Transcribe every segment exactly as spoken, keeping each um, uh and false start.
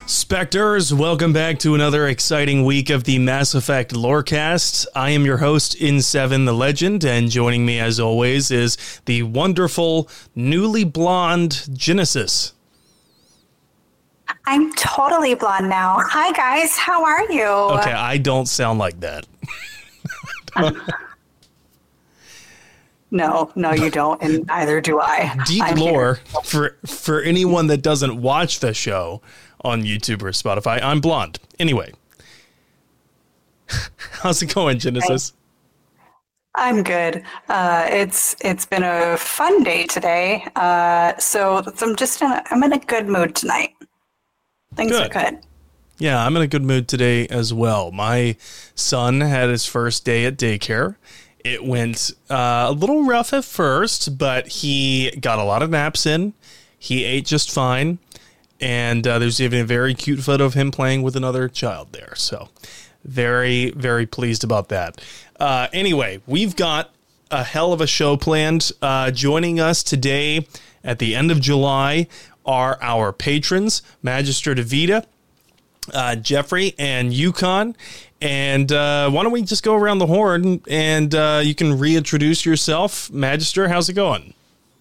Spectres, welcome back to another exciting week of the Mass Effect Lorecast. I am your host, In seven the Legend, and joining me as always is the wonderful, newly blonde Genesis. I'm totally blonde now. Hi guys, how are you? Okay, I don't sound like that. No, no you don't, and neither do I. Deep I'm lore, here. for, for anyone that doesn't watch the show on YouTube or Spotify, I'm blonde. Anyway, how's it going, Genesis? I'm good. Uh, it's it's been a fun day today, uh, so I'm just in a, I'm in a good mood tonight. Things Good. are good. Yeah, I'm in a good mood today as well. My son had his first day at daycare. It went uh, a little rough at first, but he got a lot of naps in. He ate just fine. And uh, there's even a very cute photo of him playing with another child there. So very, very pleased about that. Uh, anyway, we've got a hell of a show planned. Uh, joining us today at the end of July are our patrons, Magister DeVita, uh, Jeffrey, and Yukon. And uh, why don't we just go around the horn and uh, you can reintroduce yourself. Magister, how's it going?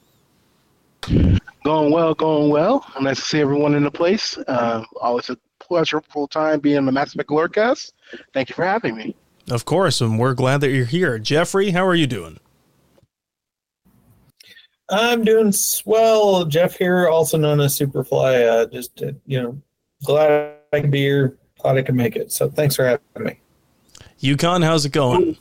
Going well, going well. Nice to see everyone in the place. Uh, always a pleasurable time being on the Mass Effect Lorecast. Thank you for having me. Of course, and we're glad that you're here. Jeffrey, how are you doing? I'm doing swell. Jeff here, also known as Superfly. Uh, just, uh, you know, glad I can be here. Glad I can make it. So thanks for having me. Yukon, how's it going?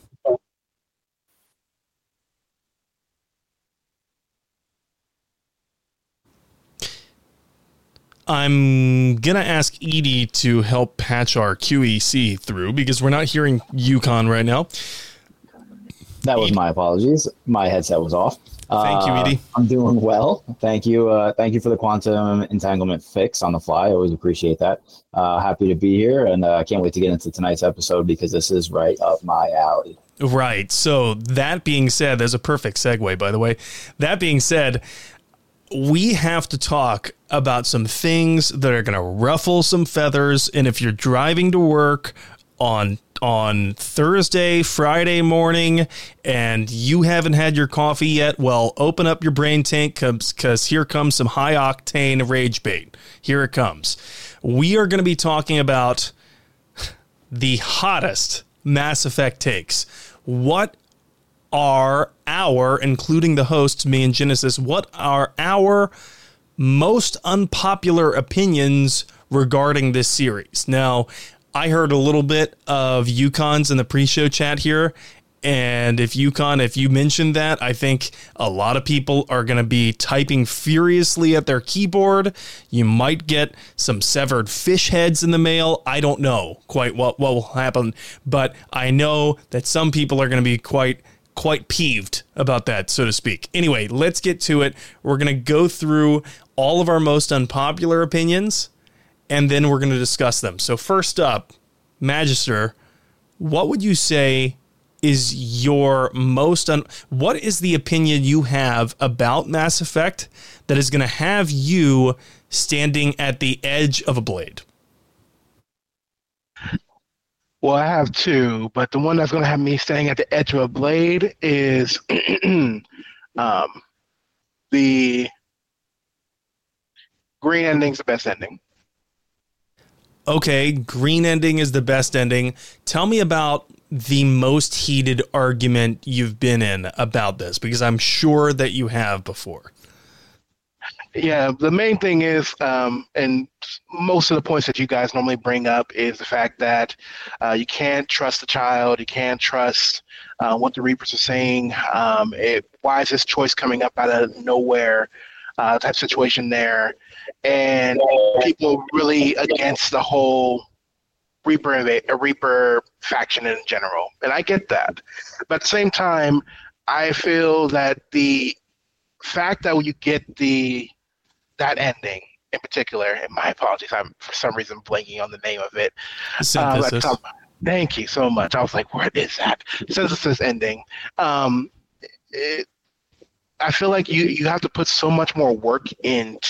I'm going to ask Edie to help patch our Q E C through because we're not hearing Yukon right now. That was my apologies. My headset was off. Thank you, Uh, Edie. I'm doing well. Thank you. Uh, thank you for the quantum entanglement fix on the fly. I always appreciate that. Uh, happy to be here, and I uh, can't wait to get into tonight's episode because this is right up my alley. Right. So that being said, there's a perfect segue, by the way. That being said, we have to talk about some things that are going to ruffle some feathers. And if you're driving to work on on Thursday, Friday morning, and you haven't had your coffee yet, well, open up your brain tank because here comes some high octane rage bait. Here it comes. We are going to be talking about the hottest Mass Effect takes. What are our, including the hosts, me and Genesis, what are our most unpopular opinions regarding this series? Now, I heard a little bit of Yukon's in the pre-show chat here, and if Yukon, if you mentioned that, I think a lot of people are going to be typing furiously at their keyboard. You might get some severed fish heads in the mail. I don't know quite what, what will happen, but I know that some people are going to be quite quite peeved about that, so to speak. Anyway, let's get to it. We're going to go through all of our most unpopular opinions, and then we're going to discuss them. So first up, Magister, what would you say is your most un- what is the opinion you have about Mass Effect that is going to have you standing at the edge of a blade? Well, I have two, but the one that's going to have me standing at the edge of a blade is um, the green ending's the best ending. Okay, green ending is the best ending. Tell me about the most heated argument you've been in about this, because I'm sure that you have before. Yeah, the main thing is, um, and most of the points that you guys normally bring up is the fact that uh, you can't trust the child, you can't trust uh, what the Reapers are saying. Um, it, why is this choice coming up out of nowhere? Uh, type situation there, and people really against the whole Reaper a Reaper faction in general, and I get that. But at the same time, I feel that the fact that you get the that ending in particular, and my apologies, I'm for some reason blanking on the name of it. Synthesis. Uh, thank you so much. I was like, what is that? Synthesis ending. Um, it, I feel like you, you have to put so much more work into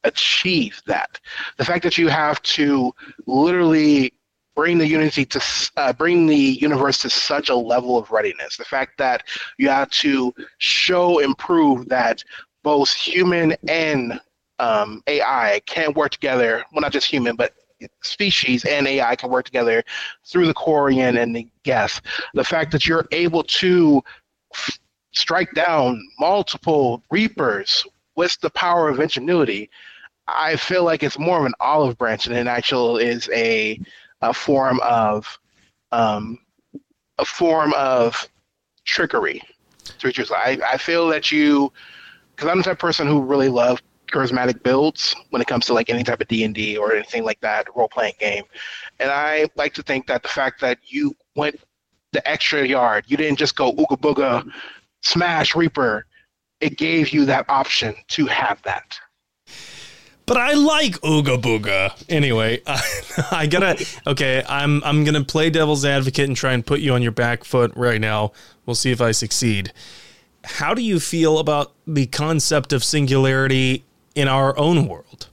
achieve that. The fact that you have to literally bring the unity to uh, bring the universe to such a level of readiness. The fact that you have to show and prove that both human and um, A I can work together. Well, not just human, but species and A I can work together through the Quarian and the Geth. The fact that you're able to f- strike down multiple Reapers with the power of ingenuity, I feel like it's more of an olive branch than it actually is a a form of um, a form of trickery. To be truthful, I, I feel that you, because I'm the type of person who really love charismatic builds when it comes to like any type of D and D or anything like that, role-playing game. And I like to think that the fact that you went the extra yard, you didn't just go ooga booga, smash Reaper, it gave you that option to have that. But I like Ooga Booga. Anyway, I, I gotta, okay, I'm I'm gonna play devil's advocate and try and put you on your back foot right now. We'll see if I succeed. How do you feel about the concept of singularity in our own world?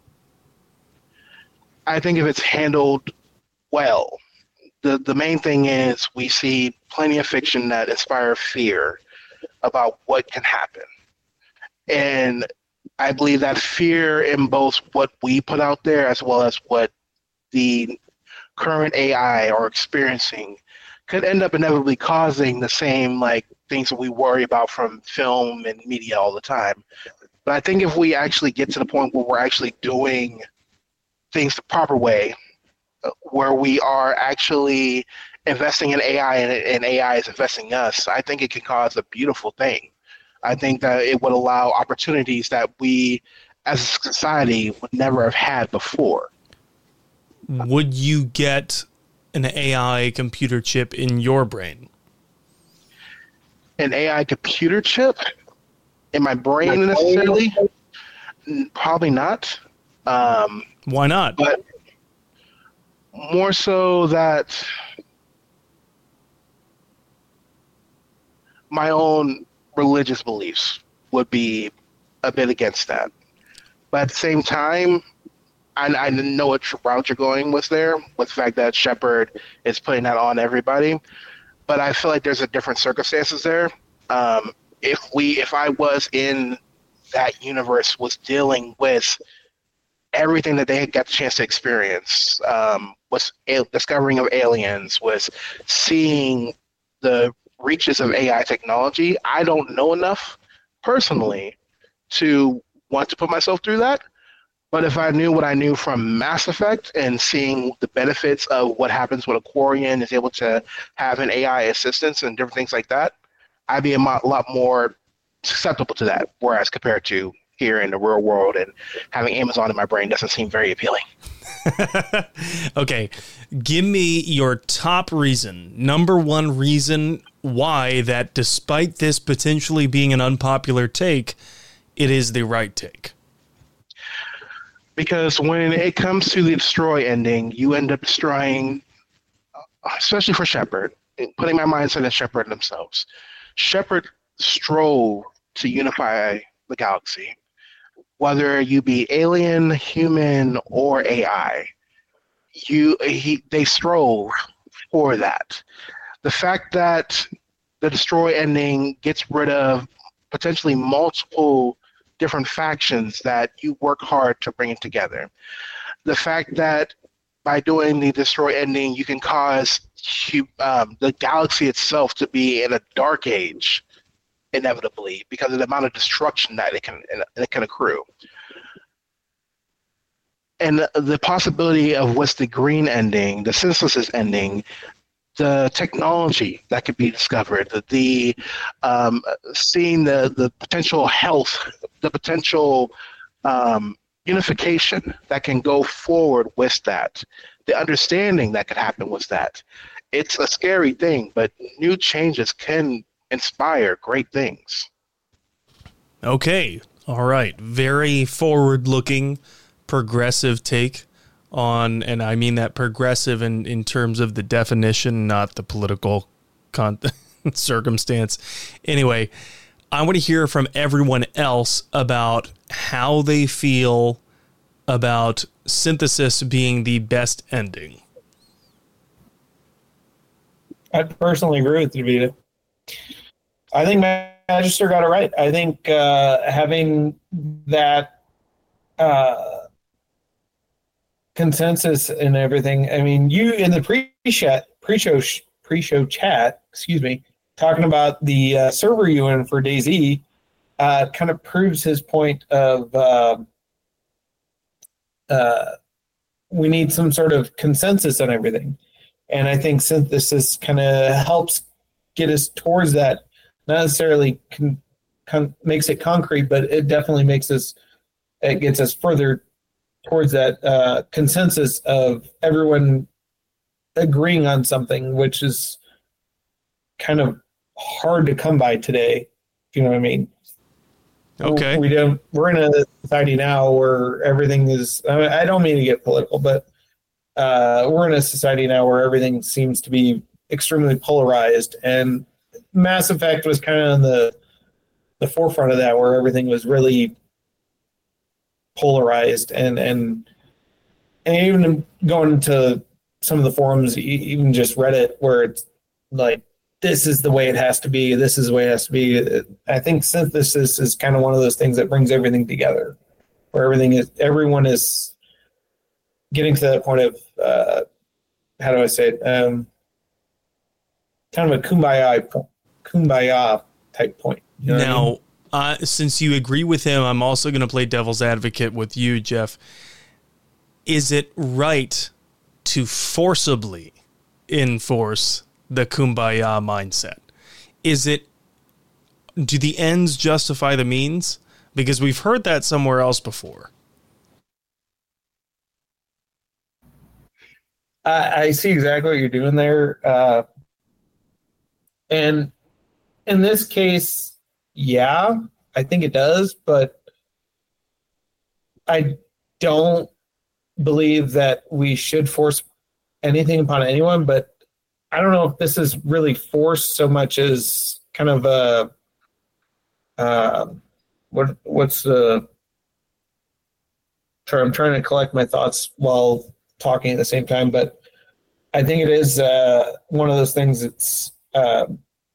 I think if it's handled well, the, the main thing is we see plenty of fiction that inspire fear about what can happen. And I believe that fear in both what we put out there as well as what the current A I are experiencing could end up inevitably causing the same like things that we worry about from film and media all the time. But I think if we actually get to the point where we're actually doing things the proper way, where we are actually investing in A I and, and A I is investing in us, I think it can cause a beautiful thing. I think that it would allow opportunities that we as a society would never have had before. Would you get an A I computer chip in your brain? An A I computer chip in my brain necessarily? Probably not. Um, Why not? But more so that my own religious beliefs would be a bit against that. But at the same time, I, I didn't know what route you're going with there, with the fact that Shepard is putting that on everybody. But I feel like there's a different circumstances there. Um, if we, if I was in that universe, was dealing with everything that they had got the chance to experience, um, was a- discovering of aliens, was seeing the reaches of A I technology, I don't know enough personally to want to put myself through that. But if I knew what I knew from Mass Effect and seeing the benefits of what happens when a Quarian is able to have an A I assistance and different things like that, I'd be a mo- lot more susceptible to that. Whereas compared to here in the real world and having Amazon in my brain doesn't seem very appealing. Okay, give me your top reason, number one reason why that despite this potentially being an unpopular take, it is the right take. Because when it comes to the destroy ending, you end up destroying, especially for Shepard, putting my mindset at Shepard themselves. Shepard strove to unify the galaxy. Whether you be alien, human, or A I, you he they strove for that. The fact that the destroy ending gets rid of potentially multiple different factions that you work hard to bring it together. The fact that by doing the destroy ending, you can cause um, the galaxy itself to be in a dark age, inevitably, because of the amount of destruction that it can it can accrue. And the possibility of what's the green ending, the synthesis ending, the technology that could be discovered, the, the um, seeing the, the potential health, the potential um, unification that can go forward with that, the understanding that could happen with that. It's a scary thing, but new changes can inspire great things. Okay. All right. Very forward-looking, progressive take on, and I mean that progressive in, in terms of the definition, not the political con- circumstance. Anyway, I want to hear from everyone else about how they feel about Synthesis being the best ending? I personally agree with you, Vita. I think Magister got it right. I think uh, having that uh, consensus and everything. I mean, you in the pre-chat, pre-show, pre-show chat, excuse me, talking about the uh, server you in for DayZ, uh, kind of proves his point of uh, uh, we need some sort of consensus on everything. And I think Synthesis kind of helps get us towards that. Not necessarily con- con- makes it concrete, but it definitely makes us, it gets us further towards that uh, consensus of everyone agreeing on something, which is kind of hard to come by today. If you know what I mean? Okay. We don't. We're in a society now where everything is. I, mean, I don't mean to get political, but uh, we're in a society now where everything seems to be extremely polarized, and Mass Effect was kind of on the the forefront of that, where everything was really polarized, and and and even going to some of the forums, even just Reddit, where it's like, this is the way it has to be. This is the way it has to be. I think Synthesis is kind of one of those things that brings everything together, where everything is, everyone is getting to that point of, uh, how do I say it? Um, kind of a kumbaya, kumbaya type point. You know now, what I mean? uh, since you agree with him, I'm also going to play devil's advocate with you, Jeff. Is it right to forcibly enforce the kumbaya mindset? Is it, do the ends justify the means? Because we've heard that somewhere else before. I, I see exactly what you're doing there. Uh, and in this case, yeah, I think it does, but I don't believe that we should force anything upon anyone, but I don't know if this is really forced so much as kind of a, uh, what, what's the term? I'm trying to collect my thoughts while talking at the same time, but I think it is uh, one of those things that's uh,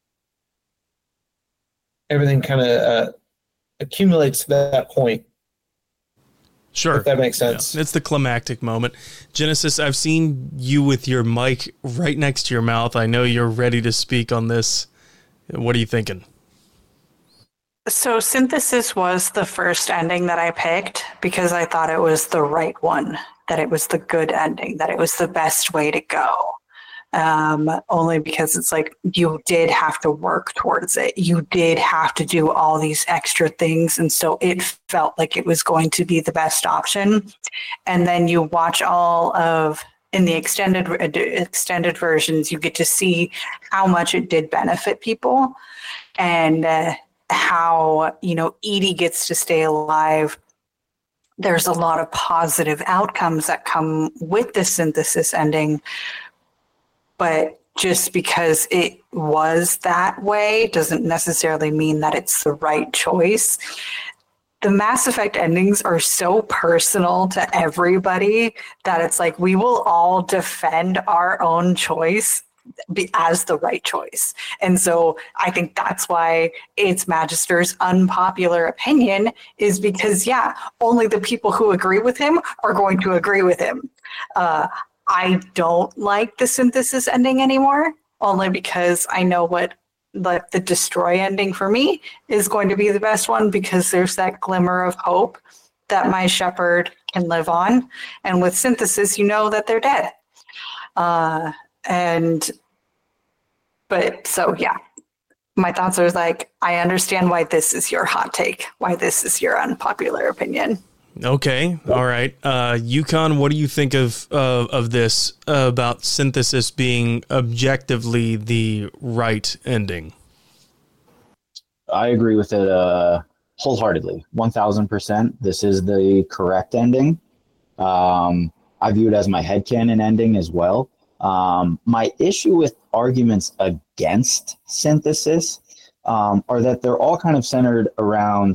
everything kind of uh, accumulates to that point. Sure. If that makes sense. Yeah, it's the climactic moment. Genesis, I've seen you with your mic right next to your mouth. I know you're ready to speak on this. What are you thinking? So Synthesis was the first ending that I picked because I thought it was the right one, that it was the good ending, that it was the best way to go. Um, only because it's like you did have to work towards it. You did have to do all these extra things. And so it felt like it was going to be the best option. And then you watch all of, in the extended extended versions, you get to see how much it did benefit people and uh, how, you know, Edie gets to stay alive. There's a lot of positive outcomes that come with the Synthesis ending. But just because it was that way doesn't necessarily mean that it's the right choice. The Mass Effect endings are so personal to everybody that it's like we will all defend our own choice as the right choice. And so I think that's why it's Magister's unpopular opinion, is because, yeah, only the people who agree with him are going to agree with him. Uh, I don't like the Synthesis ending anymore, only because I know what like the Destroy ending for me is going to be the best one, because there's that glimmer of hope that my Shepard can live on. And with Synthesis, you know that they're dead. Uh, and, but so, yeah, my thoughts are like, I understand why this is your hot take, why this is your unpopular opinion. Okay. All right. Uh, Yukon, what do you think of uh, of this uh, about Synthesis being objectively the right ending? I agree with it uh, wholeheartedly, one thousand percent. This is the correct ending. Um, I view it as my headcanon ending as well. Um, my issue with arguments against Synthesis um, are that they're all kind of centered around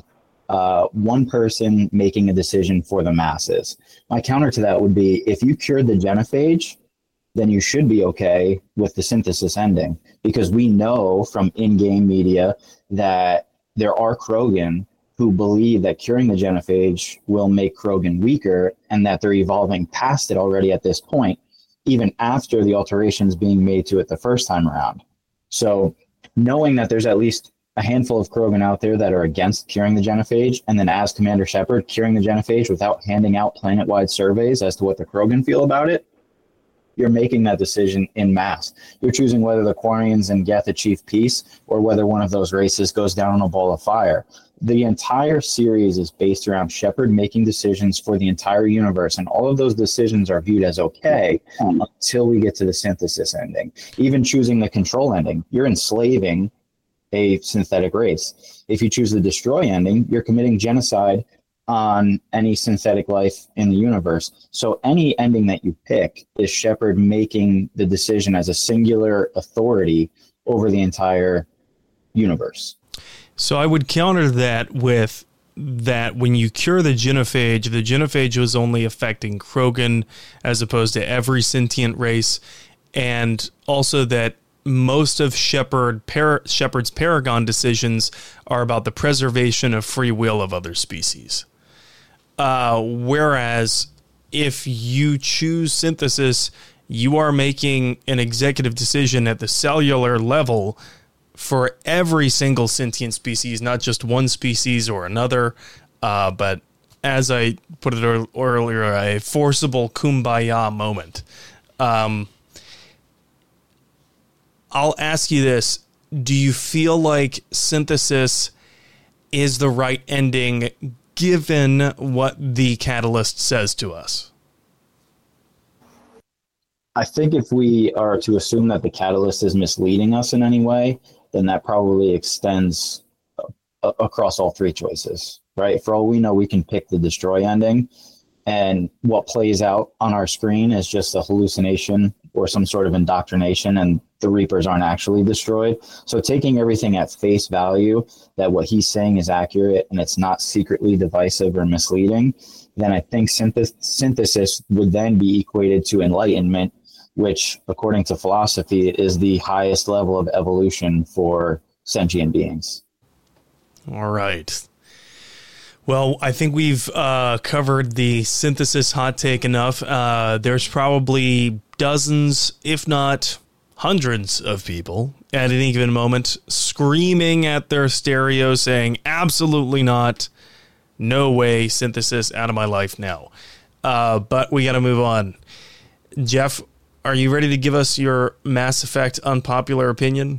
uh, one person making a decision for the masses. My counter to that would be, if you cured the genophage, then you should be okay with the synthesis ending, because we know from in-game media that there are Krogan who believe that curing the genophage will make Krogan weaker, and that they're evolving past it already at this point, even after the alterations being made to it the first time around. So knowing that there's at least a handful of Krogan out there that are against curing the genophage, and then as Commander Shepard, curing the genophage without handing out planet-wide surveys as to what the Krogan feel about it, you're making that decision in mass. You're choosing whether the Quarians and Geth achieve peace, or whether one of those races goes down in a ball of fire. The entire series is based around Shepard making decisions for the entire universe, and all of those decisions are viewed as okay until we get to the synthesis ending. Even choosing the control ending, you're enslaving a synthetic race. If you choose the destroy ending, you're committing genocide on any synthetic life in the universe. So any ending that you pick is Shepard making the decision as a singular authority over the entire universe. So I would counter that with that when you cure the genophage, the genophage was only affecting Krogan as opposed to every sentient race, and also that most of Shepard, Par- Shepard's Paragon decisions are about the preservation of free will of other species. Uh, whereas if you choose synthesis, you are making an executive decision at the cellular level for every single sentient species, not just one species or another. Uh, but as I put it earlier, a forcible kumbaya moment. Um, I'll ask you this. Do you feel like synthesis is the right ending given what the catalyst says to us? I think if we are to assume that the catalyst is misleading us in any way, then that probably extends a- across all three choices, right? For all we know, we can pick the destroy ending, and what plays out on our screen is just a hallucination or some sort of indoctrination, and the Reapers aren't actually destroyed. So taking everything at face value, that what he's saying is accurate and it's not secretly divisive or misleading, then I think synth- synthesis would then be equated to enlightenment, which, according to philosophy, is the highest level of evolution for sentient beings. All right. Well, I think we've uh, covered the synthesis hot take enough. Uh, there's probably dozens, if not hundreds of people at any given moment screaming at their stereo saying, absolutely not, no way, synthesis, out of my life now. Uh, but we got to move on. Jeff, are you ready to give us your Mass Effect unpopular opinion?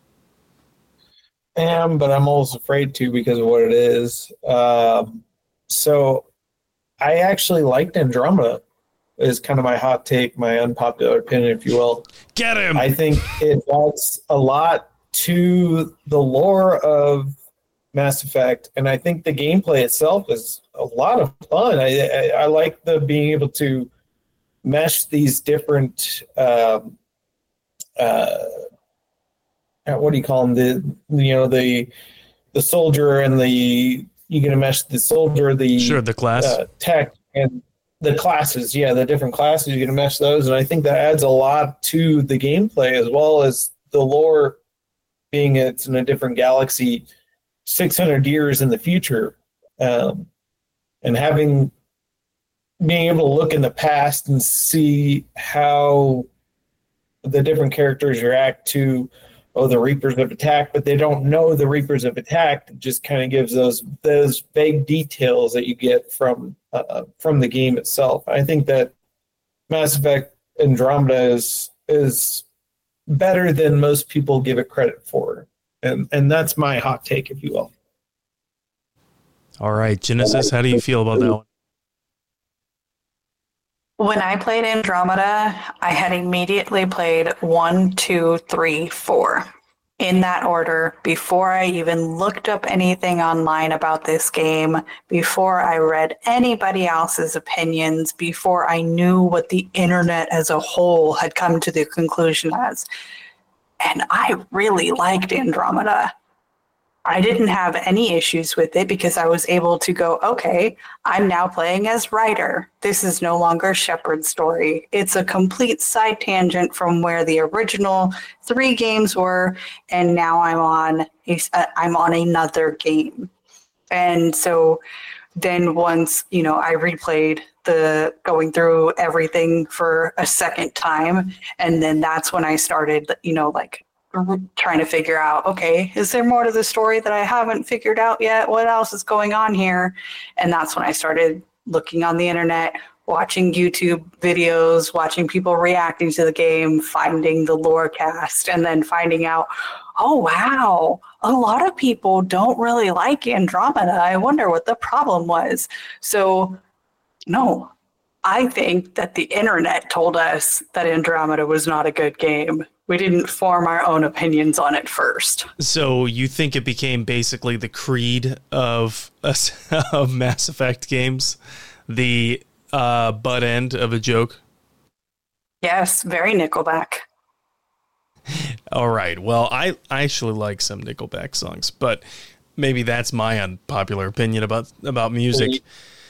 I am, but I'm almost afraid to because of what it is. Um, so I actually liked Andromeda, is kind of my hot take, my unpopular opinion, if you will. Get him! I think it adds a lot to the lore of Mass Effect, and I think the gameplay itself is a lot of fun. I, I, I like the being able to mesh these different um, uh, what do you call them? The you know the the soldier and the you can mesh the soldier, the sure the class uh, tech and the classes. Yeah, the different classes you can mesh those, and I think that adds a lot to the gameplay as well as the lore, being it's in a different galaxy, six hundred years in the future, um, and having being able to look in the past and see how the different characters react to, oh, the Reapers have attacked, but they don't know the Reapers have attacked. It just kind of gives those those vague details that you get from uh, from the game itself. I think that Mass Effect Andromeda is is better than most people give it credit for, and and that's my hot take, if you will. All right, Genesis, how do you feel about that one? When I played Andromeda, I had immediately played one, two, three, four in that order before I even looked up anything online about this game, before I read anybody else's opinions, before I knew what the internet as a whole had come to the conclusion as. And I really liked Andromeda. I didn't have any issues with it because I was able to go, okay, I'm now playing as Ryder. This is no longer Shepard's story. It's a complete side tangent from where the original three games were, and now I'm on a, I'm on another game. And so then once, you know, I replayed the going through everything for a second time, and then that's when I started, you know, like trying to figure out, okay, is there more to the story that I haven't figured out yet? What else is going on here? And that's when I started looking on the internet, watching YouTube videos, watching people reacting to the game, finding the lore cast, and then finding out, oh, wow, a lot of people don't really like Andromeda. I wonder what the problem was. So, no, I think that the internet told us that Andromeda was not a good game. We didn't form our own opinions on it first. So you think it became basically the Creed of of Mass Effect games, the uh, butt end of a joke? Yes, very Nickelback. All right. Well, I, I actually like some Nickelback songs, but maybe that's my unpopular opinion about about music.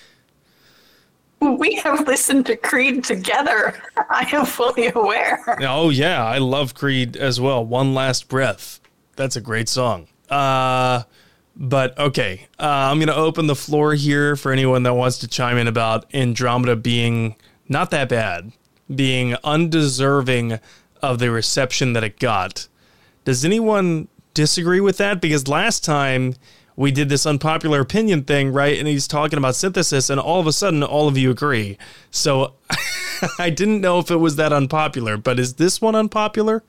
We have listened to Creed together. I am fully aware. Oh, yeah. I love Creed as well. One Last Breath. That's a great song. Uh, but, okay. Uh, I'm going to open the floor here for anyone that wants to chime in about Andromeda being not that bad, being undeserving of the reception that it got. Does anyone disagree with that? Because last time we did this unpopular opinion thing, right? And he's talking about Synthesis, and all of a sudden, all of you agree. So I didn't know if it was that unpopular, but is this one unpopular?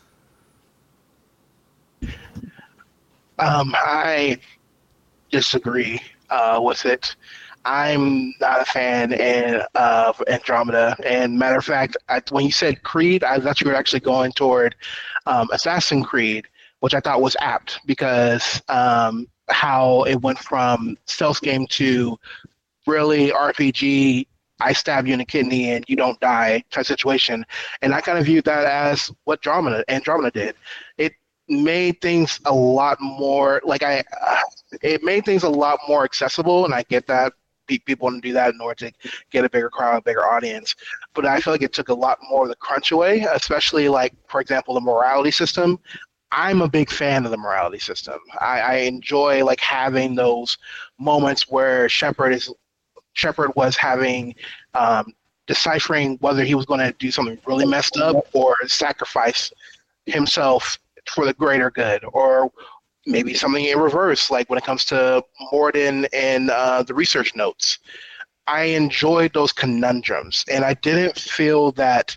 Um, I disagree uh, with it. I'm not a fan in, of Andromeda. And matter of fact, I, when you said Creed, I thought you were actually going toward um, Assassin's Creed, which I thought was apt because um, how it went from stealth game to really R P G, I stab you in the kidney and you don't die type situation. And I kind of viewed that as what Andromeda, Andromeda did. It made things a lot more, like I, uh, it made things a lot more accessible, and I get that people want to do that in order to get a bigger crowd, a bigger audience. But I feel like it took a lot more of the crunch away, especially like, for example, the morality system. I'm a big fan of the morality system. I, I enjoy like having those moments where Shepard is Shepard was having um, deciphering whether he was going to do something really messed up or sacrifice himself for the greater good, or maybe something in reverse, like when it comes to Mordin and uh, the research notes. I enjoyed those conundrums, and I didn't feel that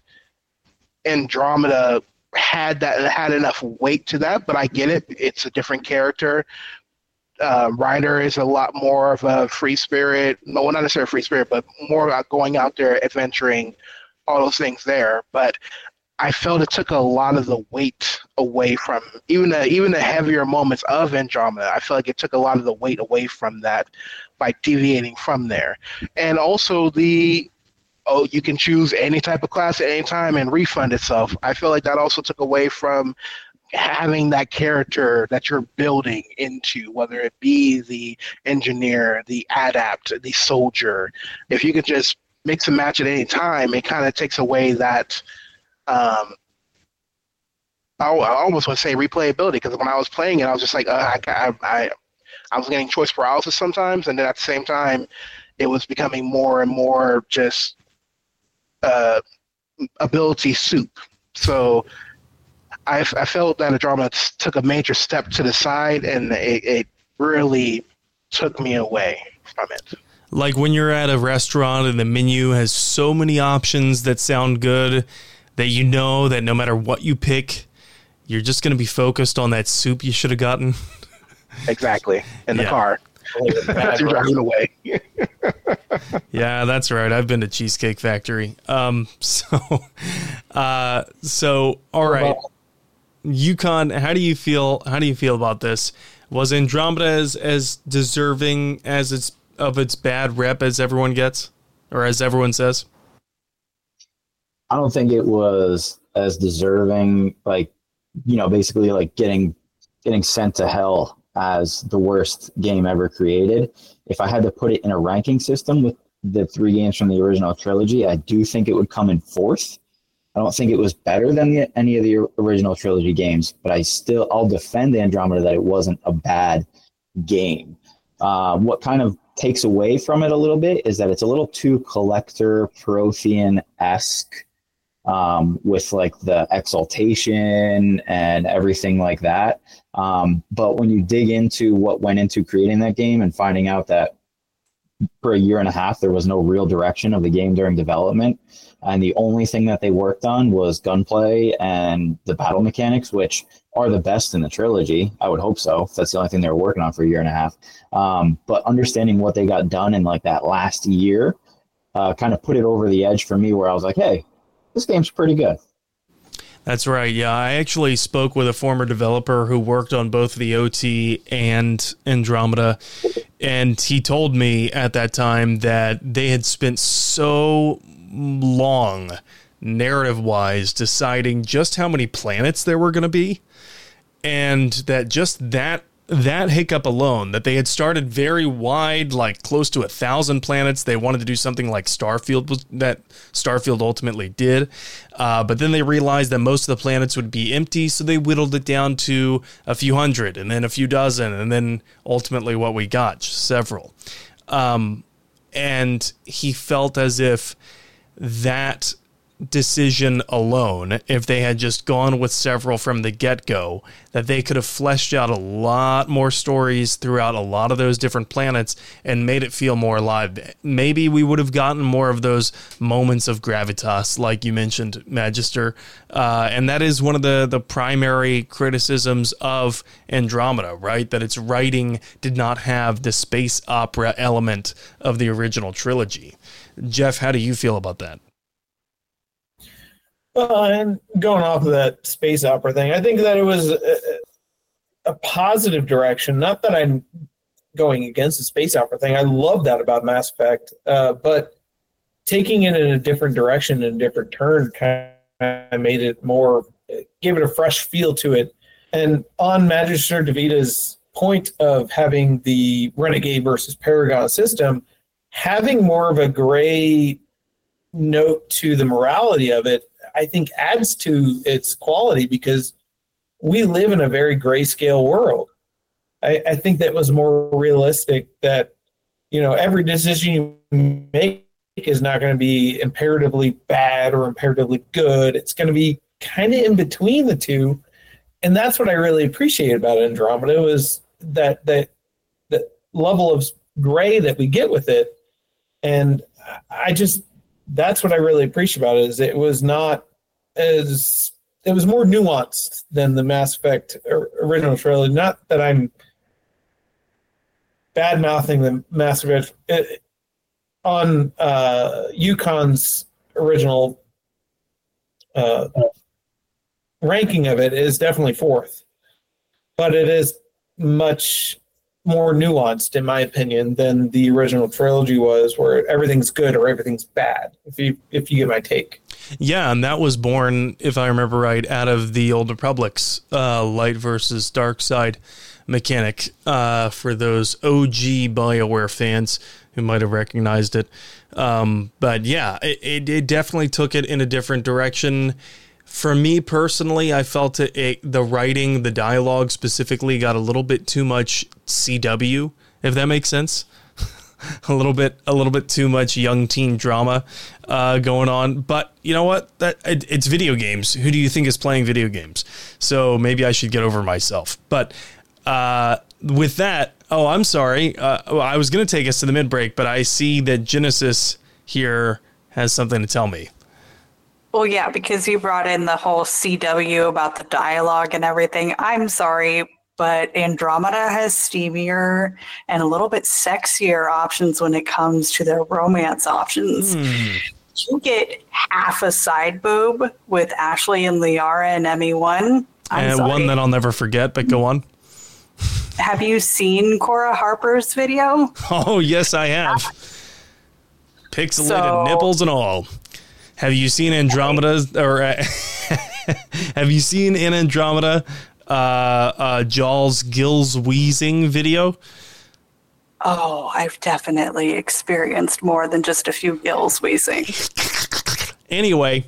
Andromeda had that had enough weight to that, but I get it. It's a different character. Uh, Ryder is a lot more of a free spirit. No, well, not necessarily a free spirit, but more about going out there, adventuring, all those things there. But I felt it took a lot of the weight away from even the even the heavier moments of Andromeda. I feel like it took a lot of the weight away from that by deviating from there. And also the oh, you can choose any type of class at any time and refund itself. I feel like that also took away from having that character that you're building into, whether it be the engineer, the adept, the soldier. If you could just mix and match at any time, it kind of takes away that um, I, I almost want to say replayability, because when I was playing it, I was just like, uh, I, I, I was getting choice paralysis sometimes, and then at the same time, it was becoming more and more just uh, ability soup. So I, I felt that Andromeda took a major step to the side, and it, it really took me away from it. Like when you're at a restaurant and the menu has so many options that sound good that you know that no matter what you pick, you're just going to be focused on that soup you should have gotten. Exactly. In the yeah. car. As you're driving away. Yeah, that's right. I've been to Cheesecake Factory. Um, so, uh, so all right, Yukon, how do you feel? How do you feel about this? Was Andromeda as, as deserving as its of its bad rep as everyone gets, or as everyone says? I don't think it was as deserving, like, you know, basically like getting getting sent to hell as the worst game ever created. If I had to put it in a ranking system with the three games from the original trilogy, I do think it would come in fourth. I don't think it was better than the, any of the original trilogy games, but I still, I'll defend Andromeda that it wasn't a bad game. Uh, what kind of takes away from it a little bit is that it's a little too collector Prothean-esque, um, with like the exaltation and everything like that. Um, but when you dig into what went into creating that game and finding out that for a year and a half, there was no real direction of the game during development, and the only thing that they worked on was gunplay and the battle mechanics, which are the best in the trilogy. I would hope so. That's the only thing they were working on for a year and a half. Um, but understanding what they got done in like that last year uh, kind of put it over the edge for me, where I was like, hey, this game's pretty good. That's right. Yeah, I actually spoke with a former developer who worked on both the O T and Andromeda, and he told me at that time that they had spent so long narrative-wise deciding just how many planets there were going to be, and that just that that hiccup alone, that they had started very wide, like close to a thousand planets. They wanted to do something like Starfield was that Starfield ultimately did. Uh, but then they realized that most of the planets would be empty. So they whittled it down to a few hundred and then a few dozen. And then ultimately what we got, just several. Um, and he felt as if that decision alone, if they had just gone with several from the get-go, that they could have fleshed out a lot more stories throughout a lot of those different planets and made it feel more alive. Maybe we would have gotten more of those moments of gravitas, like you mentioned, Magister. Uh, and that is one of the, the primary criticisms of Andromeda, right? That its writing did not have the space opera element of the original trilogy. Jeff, how do you feel about that? Well, and going off of that space opera thing, I think that it was a, a positive direction. Not that I'm going against the space opera thing. I love that about Mass Effect. Uh, but taking it in a different direction and a different turn kind of made it more, gave it a fresh feel to it. And on Magister DeVita's point of having the Renegade versus Paragon system, having more of a gray note to the morality of it, I think adds to its quality, because we live in a very grayscale world. I, I think that was more realistic, that, you know, every decision you make is not going to be imperatively bad or imperatively good. It's going to be kind of in between the two. And that's what I really appreciate about Andromeda, was that, that, that level of gray that we get with it. And I just, that's what I really appreciate about it, is it was not as, it was more nuanced than the Mass Effect original trilogy. Not that I'm bad-mouthing the Mass Effect. It, on uh, Yukon's original uh, ranking of it is definitely fourth. But it is much more nuanced, in my opinion, than the original trilogy was, where everything's good or everything's bad, if you if you get my take. Yeah, and that was born, if I remember right, out of the Old Republic's uh, light versus dark side mechanic, uh, for those O G BioWare fans who might have recognized it. Um, but yeah, it, it, it definitely took it in a different direction. For me personally, I felt it, it, the writing, the dialogue specifically, got a little bit too much C W, if that makes sense. a little bit, a little bit too much young teen drama uh, going on. But you know what? That it, it's video games. Who do you think is playing video games? So maybe I should get over myself. But uh, with that, oh, I'm sorry. Uh, well, I was going to take us to the mid break, but I see that Genesis here has something to tell me. Well, yeah, because you brought in the whole C W about the dialogue and everything. I'm sorry, but Andromeda has steamier and a little bit sexier options when it comes to their romance options. Mm. You get half a side boob with Ashley and Liara in M E one. I'm and sorry. One that I'll never forget, but go on. Have you seen Cora Harper's video? Oh, yes, I have. Pixelated so, nipples and all. Have you seen Andromeda, or uh, have you seen in Andromeda uh, uh, Jaws gills wheezing video? Oh, I've definitely experienced more than just a few gills wheezing. Anyway,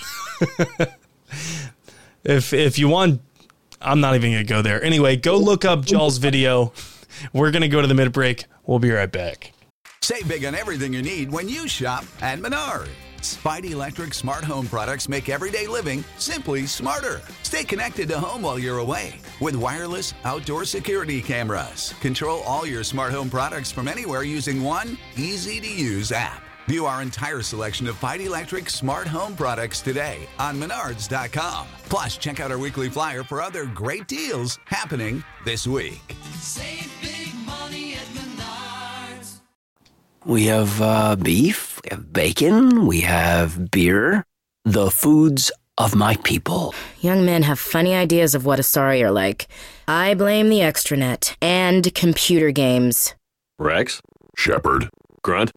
if if you want, I'm not even going to go there. Anyway, go look up Jaws video. We're going to go to the mid-break. We'll be right back. Save big on everything you need when you shop at Menards. Spidey Electric smart home products make everyday living simply smarter. Stay connected to home while you're away with wireless outdoor security cameras. Control all your smart home products from anywhere using one easy-to-use app. View our entire selection of Spidey Electric smart home products today on menards dot com. Plus, check out our weekly flyer for other great deals happening this week. Save big money at Menards. We have uh, beef, we have bacon, we have beer. The foods of my people. Young men have funny ideas of what Asari are like. I blame the extranet and computer games. Rex? Shepard. Grunt?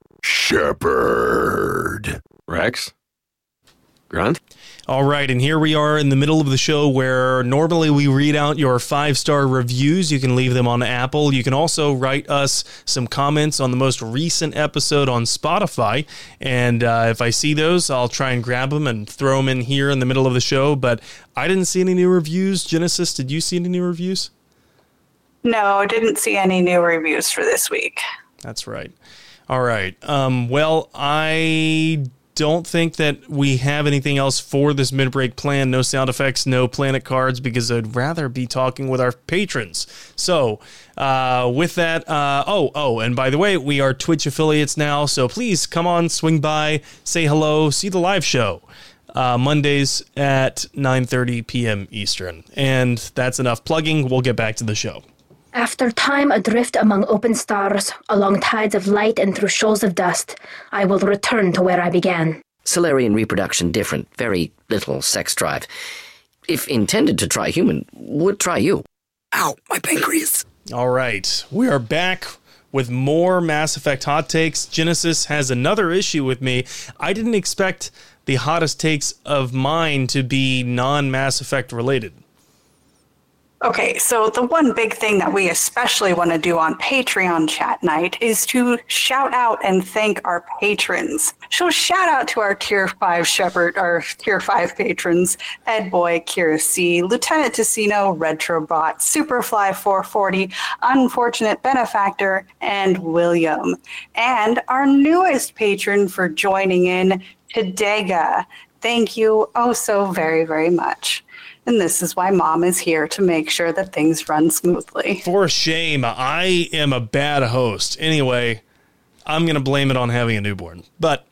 Shepard. Rex? Grunt? All right, and here we are in the middle of the show where normally we read out your five-star reviews. You can leave them on Apple. You can also write us some comments on the most recent episode on Spotify. And uh, if I see those, I'll try and grab them and throw them in here in the middle of the show. But I didn't see any new reviews. Genesis, did you see any new reviews? No, didn't see any new reviews for this week. That's right. All right. Um, well, I don't think that we have anything else for this mid-break plan. No sound effects, no planet cards, because I'd rather be talking with our patrons. So uh, with that, uh, oh, oh, and by the way, we are Twitch affiliates now, so please come on, swing by, say hello, see the live show. Uh, Mondays at nine thirty p.m. Eastern. And that's enough plugging. We'll get back to the show. After time adrift among open stars, along tides of light and through shoals of dust, I will return to where I began. Solarian reproduction different, very little sex drive. If intended to try human, would try you. Ow, my pancreas. All right, we are back with more Mass Effect hot takes. Genesis has another issue with me. I didn't expect the hottest takes of mine to be non-Mass Effect related. Okay, so the one big thing that we especially want to do on Patreon Chat Night is to shout out and thank our patrons. So shout out to our Tier five Shepherd, our Tier five patrons, Ed Boy, Kira C, Lieutenant Tessino, Retrobot, Superfly four forty, Unfortunate Benefactor, and William. And our newest patron for joining in, Tadega. Thank you oh so very, very much. And this is why Mom is here, to make sure that things run smoothly. For shame. I am a bad host. Anyway, I'm going to blame it on having a newborn. But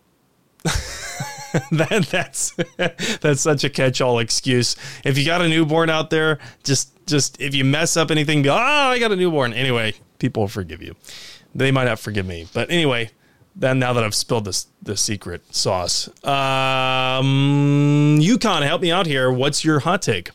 that, that's that's such a catch-all excuse. If you got a newborn out there, just, just if you mess up anything, be, oh, I got a newborn. Anyway, people will forgive you. They might not forgive me. But anyway, then now that I've spilled this the secret sauce, um, Yukon, help me out here. What's your hot take?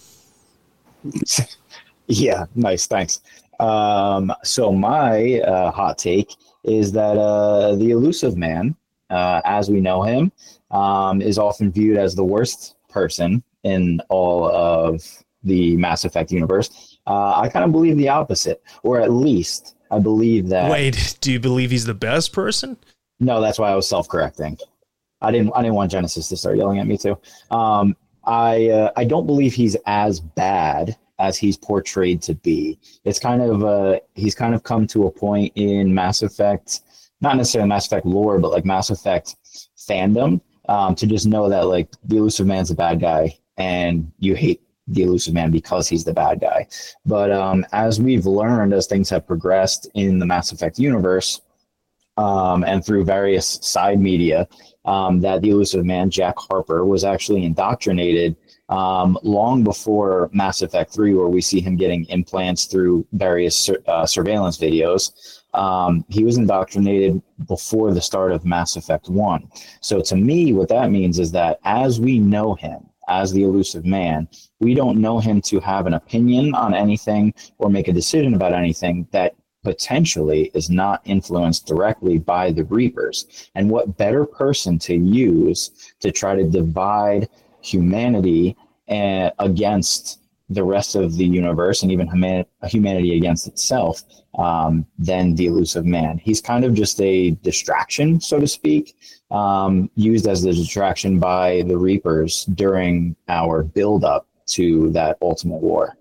Yeah, nice, thanks. Um, so my uh, hot take is that uh, the Elusive Man, uh, as we know him, um, is often viewed as the worst person in all of the Mass Effect universe. Uh, I kind of believe the opposite, or at least I believe that. Wait, do you believe he's the best person? No, that's why I was self-correcting. I didn't. I didn't want Genesis to start yelling at me too. Um, I uh, I don't believe he's as bad as he's portrayed to be. It's kind of uh, he's kind of come to a point in Mass Effect, not necessarily Mass Effect lore, but like Mass Effect fandom, um, to just know that like the Elusive Man's a bad guy, and you hate the Elusive Man because he's the bad guy. But um, as we've learned, as things have progressed in the Mass Effect universe, um, and through various side media, um, that the Elusive Man, Jack Harper, was actually indoctrinated um, long before Mass Effect three, where we see him getting implants through various sur- uh, surveillance videos. Um, he was indoctrinated before the start of Mass Effect one. So to me, what that means is that as we know him, as the Elusive Man, we don't know him to have an opinion on anything or make a decision about anything that potentially is not influenced directly by the Reapers. And what better person to use to try to divide humanity uh, against the rest of the universe and even human- humanity against itself um, than the elusive man. He's kind of just a distraction, so to speak, um, used as a distraction by the Reapers during our build-up to that ultimate war.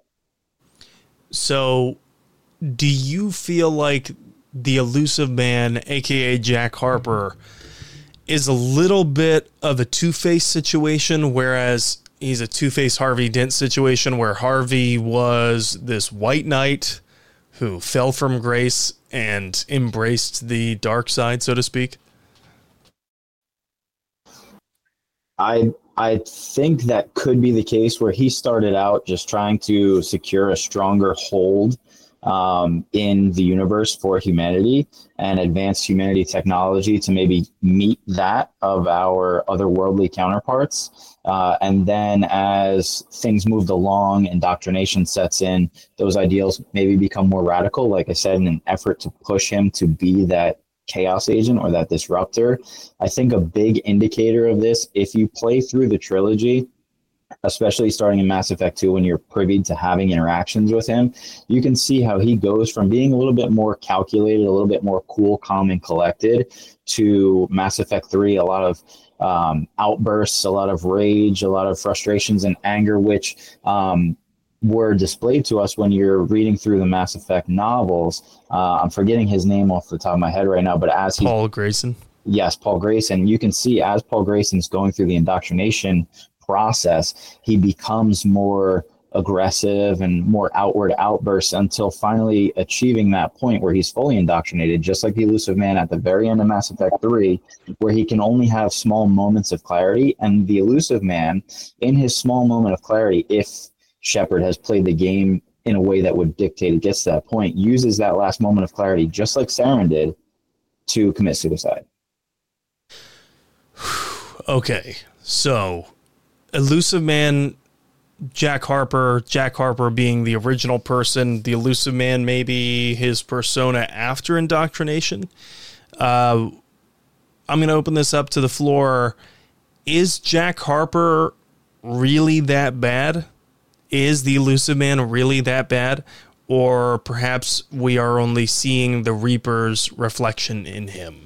So do you feel like the elusive man, aka Jack Harper, is a little bit of a Two-Face situation, whereas he's a Two-Face Harvey Dent situation where Harvey was this white knight who fell from grace and embraced the dark side, so to speak? I I think that could be the case where he started out just trying to secure a stronger hold um, in the universe for humanity and advance humanity technology to maybe meet that of our otherworldly counterparts. Uh, and then as things moved along, indoctrination sets in, those ideals maybe become more radical, like I said, in an effort to push him to be that chaos agent or that disruptor. I think a big indicator of this, if you play through the trilogy, especially starting in Mass Effect two, when you're privy to having interactions with him, you can see how he goes from being a little bit more calculated, a little bit more cool, calm, and collected, to Mass Effect three, a lot of um, outbursts, a lot of rage, a lot of frustrations and anger, which um, were displayed to us when you're reading through the Mass Effect novels. Uh, I'm forgetting his name off the top of my head right now, but as he... Paul Grayson. Yes, Paul Grayson. You can see as Paul Grayson's going through the indoctrination process, he becomes more aggressive and more outward outbursts until finally achieving that point where he's fully indoctrinated, just like the elusive man at the very end of Mass Effect three, where he can only have small moments of clarity. And the elusive man, in his small moment of clarity, if Shepard has played the game in a way that would dictate it gets to that point, uses that last moment of clarity, just like Saren did, to commit suicide. Okay, so elusive man, Jack Harper, Jack Harper being the original person, the elusive man maybe his persona after indoctrination. Uh, I'm going to open this up to the floor. Is Jack Harper really that bad? Is the elusive man really that bad? Or perhaps we are only seeing the Reaper's reflection in him?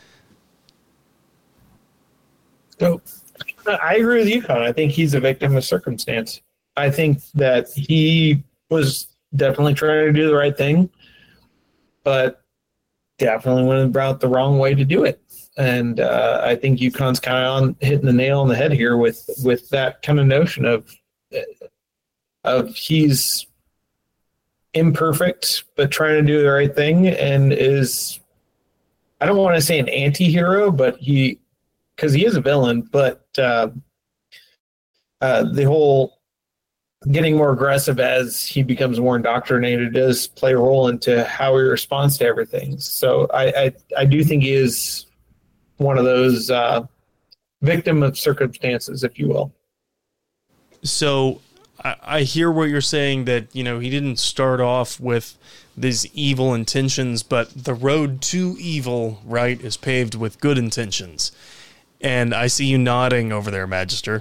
So I agree with you, Con. I think he's a victim of circumstance. I think that he was definitely trying to do the right thing, but definitely went about the wrong way to do it. And uh, I think UConn's kind of on hitting the nail on the head here with with that kind of notion of of he's imperfect but trying to do the right thing, and is, I don't want to say an anti-hero, but he, because he is a villain, but uh, uh, the whole getting more aggressive as he becomes more indoctrinated does play a role into how he responds to everything. So I, I, I do think he is one of those uh, victim of circumstances, if you will. So I, I hear what you're saying, that, you know, he didn't start off with these evil intentions, but the road to evil, right, is paved with good intentions. And I see you nodding over there, Magister.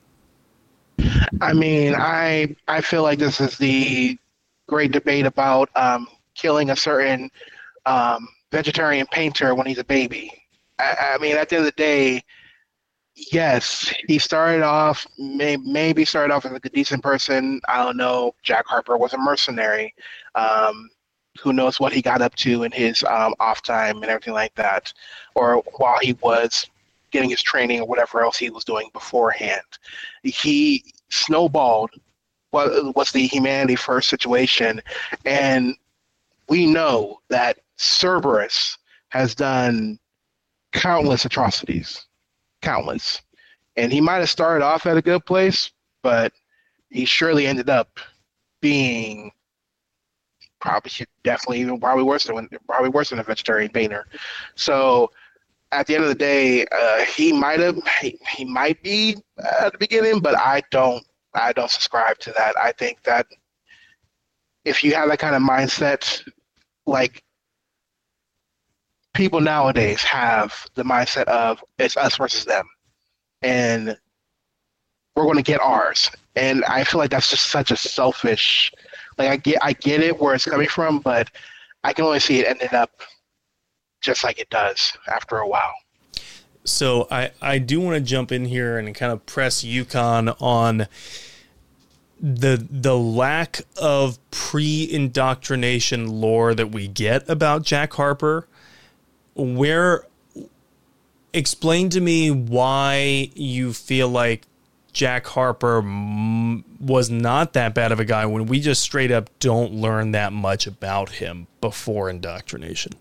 I mean, I I feel like this is the great debate about um, killing a certain um, vegetarian painter when he's a baby. I, I mean, at the end of the day, yes, he started off, may, maybe started off as like a decent person. I don't know. Jack Harper was a mercenary. Um, who knows what he got up to in his um, off time and everything like that, or while he was getting his training or whatever else he was doing beforehand. He snowballed what was the Humanity First situation, and we know that Cerberus has done countless atrocities, countless. And he might have started off at a good place, but he surely ended up being probably definitely even probably worse than probably worse than a vegetarian painter. So at the end of the day, uh, he might have he, he might be at the beginning, but I don't I don't subscribe to that. I think that if you have that kind of mindset, like people nowadays have the mindset of it's us versus them, and we're going to get ours. And I feel like that's just such a selfish. Like I get, I get it where it's coming from, but I can only see it ending up just like it does after a while. So I, I do want to jump in here and kind of press Yukon on the the lack of pre-indoctrination lore that we get about Jack Harper. Where explain to me why you feel like Jack Harper m- was not that bad of a guy when we just straight up don't learn that much about him before indoctrination.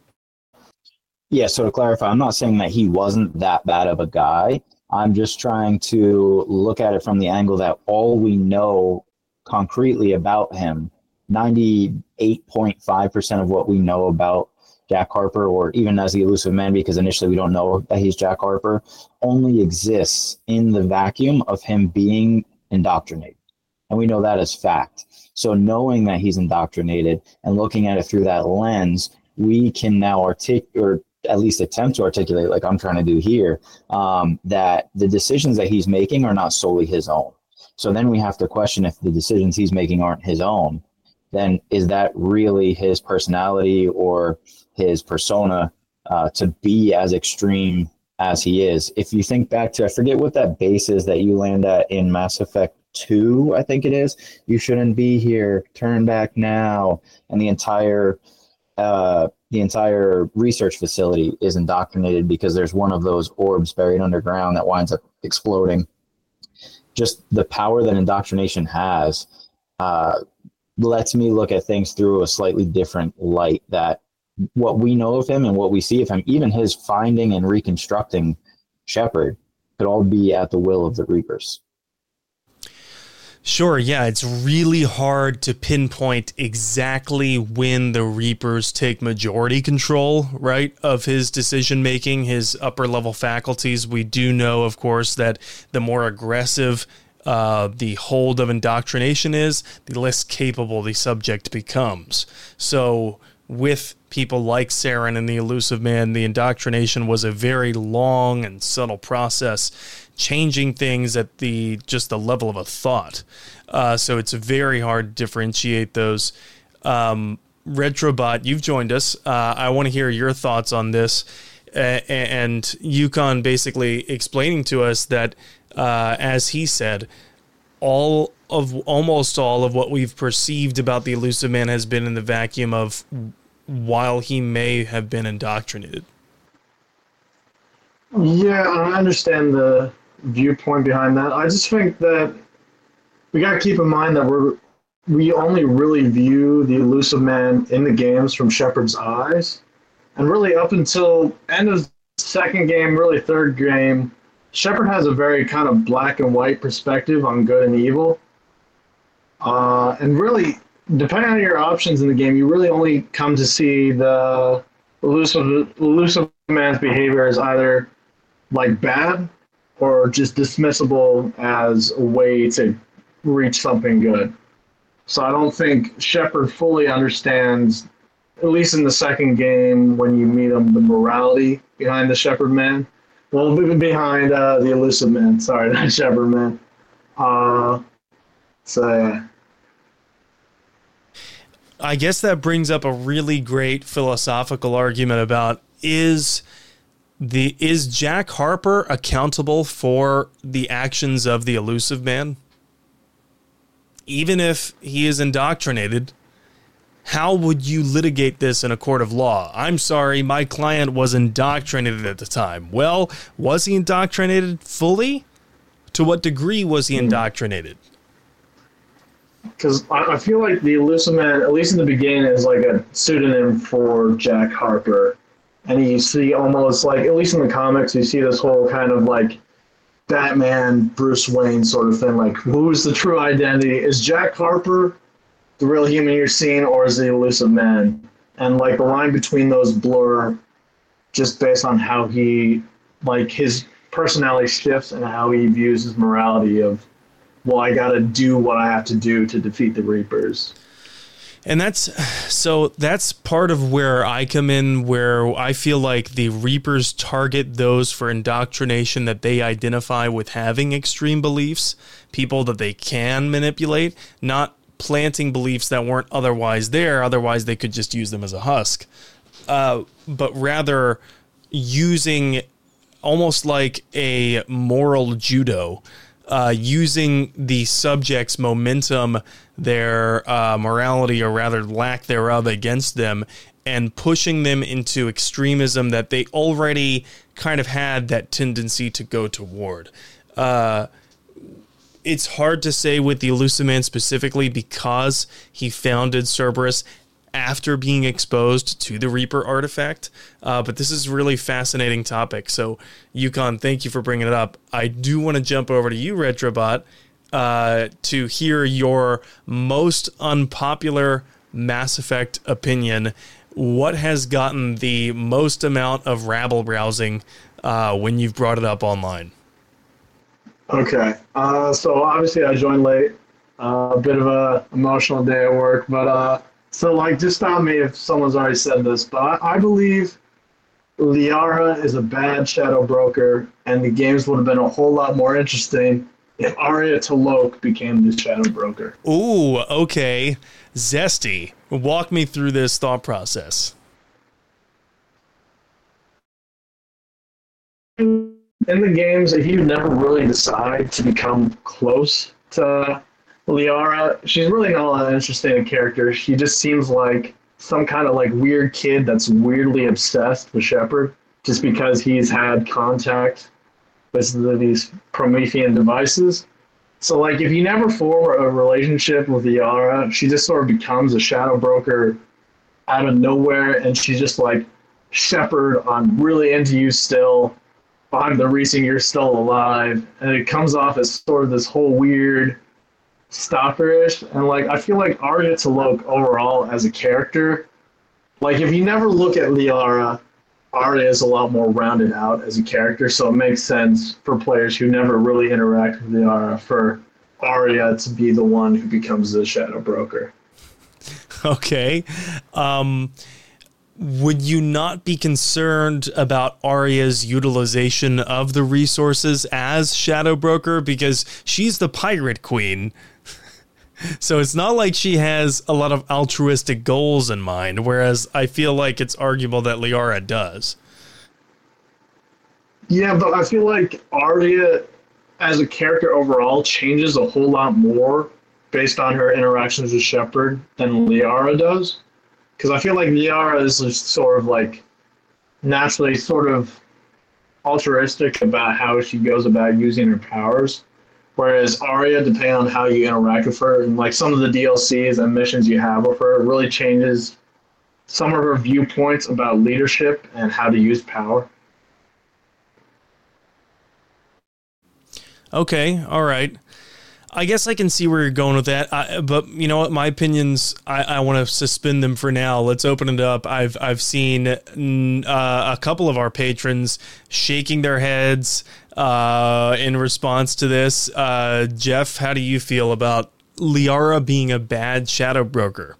Yeah, so to clarify, I'm not saying that he wasn't that bad of a guy. I'm just trying to look at it from the angle that all we know concretely about him, ninety-eight point five percent of what we know about Jack Harper, or even as the Elusive Man, because initially we don't know that he's Jack Harper, only exists in the vacuum of him being indoctrinated. And we know that as fact. So knowing that he's indoctrinated and looking at it through that lens, we can now articulate, or at least attempt to articulate, like I'm trying to do here, um, that the decisions that he's making are not solely his own. So then we have to question, if the decisions he's making aren't his own, then is that really his personality or his persona uh, to be as extreme as he is? If you think back to, I forget what that base is that you land at in Mass Effect two, I think it is. You shouldn't be here. Turn back now. And the entire uh, the entire research facility is indoctrinated because there's one of those orbs buried underground that winds up exploding. Just the power that indoctrination has uh, lets me look at things through a slightly different light, that what we know of him and what we see of him, even his finding and reconstructing Shepard, could all be at the will of the Reapers. Sure, yeah, it's really hard to pinpoint exactly when the Reapers take majority control, right, of his decision-making, his upper-level faculties. We do know, of course, that the more aggressive uh, the hold of indoctrination is, the less capable the subject becomes. So with people like Saren and the Elusive Man, the indoctrination was a very long and subtle process, changing things at the just the level of a thought. Uh, so it's very hard to differentiate those. Um, Retrobot, you've joined us. Uh, I want to hear your thoughts on this. Uh, and Yukon basically explaining to us that, uh, as he said, all of almost all of what we've perceived about the Elusive Man has been in the vacuum of while he may have been indoctrinated. Yeah, I understand the viewpoint behind that. I just think that we got to keep in mind that we're we only really view the Elusive Man in the games from Shepard's eyes, and really up until end of second game, really third game, Shepard has a very kind of black and white perspective on good and evil, uh, and really, depending on your options in the game, you really only come to see the Elusive Elusive Man's behavior as either like bad or just dismissible as a way to reach something good. So I don't think Shepard fully understands, at least in the second game when you meet him, the morality behind the Shepard Man. Well, behind uh, the Elusive Man. Sorry, not Shepard Man. Uh, so, yeah. I guess that brings up a really great philosophical argument about is the is Jack Harper accountable for the actions of the Elusive Man? Even if he is indoctrinated, how would you litigate this in a court of law? I'm sorry, my client was indoctrinated at the time. Well, was he indoctrinated fully? To what degree was he indoctrinated? Because I, I feel like the Elusive Man, at least in the beginning, is like a pseudonym for Jack Harper. And you see almost like, at least in the comics, you see this whole kind of like Batman, Bruce Wayne sort of thing. Like, who's the true identity? Is Jack Harper the real human you're seeing, or is the Elusive Man? And like the line between those blur just based on how he, like his personality shifts and how he views his morality of, well, I got to do what I have to do to defeat the Reapers. And that's so that's part of where I come in, where I feel like the Reapers target those for indoctrination that they identify with having extreme beliefs, people that they can manipulate, not planting beliefs that weren't otherwise there. Otherwise, they could just use them as a husk, uh, but rather using almost like a moral judo. Uh, using the subject's momentum, their uh, morality, or rather lack thereof, against them, and pushing them into extremism that they already kind of had that tendency to go toward. Uh, it's hard to say with the Illusive Man specifically because he founded Cerberus after being exposed to the Reaper artifact. Uh, but this is a really fascinating topic. So, Yukon, thank you for bringing it up. I do want to jump over to you, Retrobot, uh, to hear your most unpopular Mass Effect opinion. What has gotten the most amount of rabble rousing uh, when you've brought it up online? Okay. Uh, so, obviously, I joined late. Uh, a bit of a emotional day at work, but... Uh, So, like, just stop me if someone's already said this, but I, I believe Liara is a bad shadow broker, and the games would have been a whole lot more interesting if Arya T'Loak became the shadow broker. Ooh, okay. Zesty. Walk me through this thought process. In the games, if you never really decide to become close to Liara, she's really not an interesting character. She just seems like some kind of like weird kid that's weirdly obsessed with Shepard just because he's had contact with these Promethean devices. So like if you never form a relationship with Liara, she just sort of becomes a shadow broker out of nowhere, and she's just like, Shepard, I'm really into you still. I'm the reason you're still alive. And it comes off as sort of this whole weird stalkerish, and like I feel like Arya T'Loak overall as a character, like if you never look at Liara, Arya is a lot more rounded out as a character, so it makes sense for players who never really interact with Liara for Arya to be the one who becomes the shadow broker. Okay. Um, would you not be concerned about Arya's utilization of the resources as shadow broker, because she's the pirate queen? So it's not like she has a lot of altruistic goals in mind, whereas I feel like it's arguable that Liara does. Yeah, but I feel like Arya, as a character overall, changes a whole lot more based on her interactions with Shepard than Liara does. Because I feel like Liara is just sort of like naturally sort of altruistic about how she goes about using her powers. Whereas Arya, depending on how you interact with her, and like some of the D L Cs and missions you have with her, really changes some of her viewpoints about leadership and how to use power. Okay, all right. I guess I can see where you're going with that, I, but you know what? My opinions, I, I want to suspend them for now. Let's open it up. I've I've seen uh, a couple of our patrons shaking their heads uh, in response to this. Uh, Jeff, how do you feel about Liara being a bad shadow broker?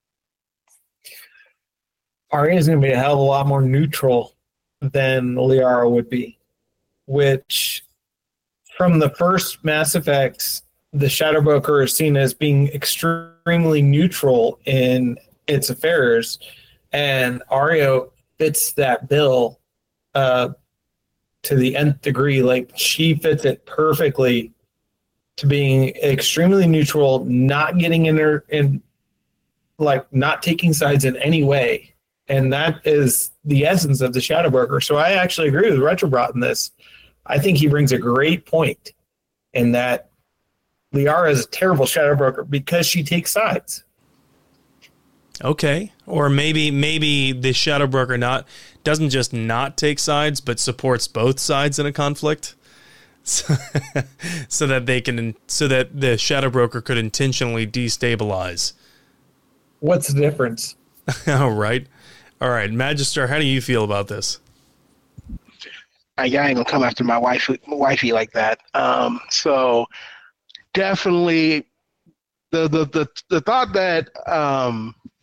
Arya is going to be a hell of a lot more neutral than Liara would be, which from the first Mass Effects, the Shadow Broker is seen as being extremely neutral in its affairs, and Arya fits that bill uh, to the nth degree. Like, she fits it perfectly to being extremely neutral, not getting in her, in, like, not taking sides in any way. And that is the essence of the Shadow Broker. So I actually agree with Retrobot in this. I think he brings a great point in that Liara is a terrible shadow broker because she takes sides. Okay. Or maybe maybe the shadow broker not doesn't just not take sides, but supports both sides in a conflict. So, so that they can so that the shadow broker could intentionally destabilize. What's the difference? All right. All right. Magister, how do you feel about this? I, I ain't gonna come after my wife, wifey like that. Um, so definitely, the, the the the thought that um,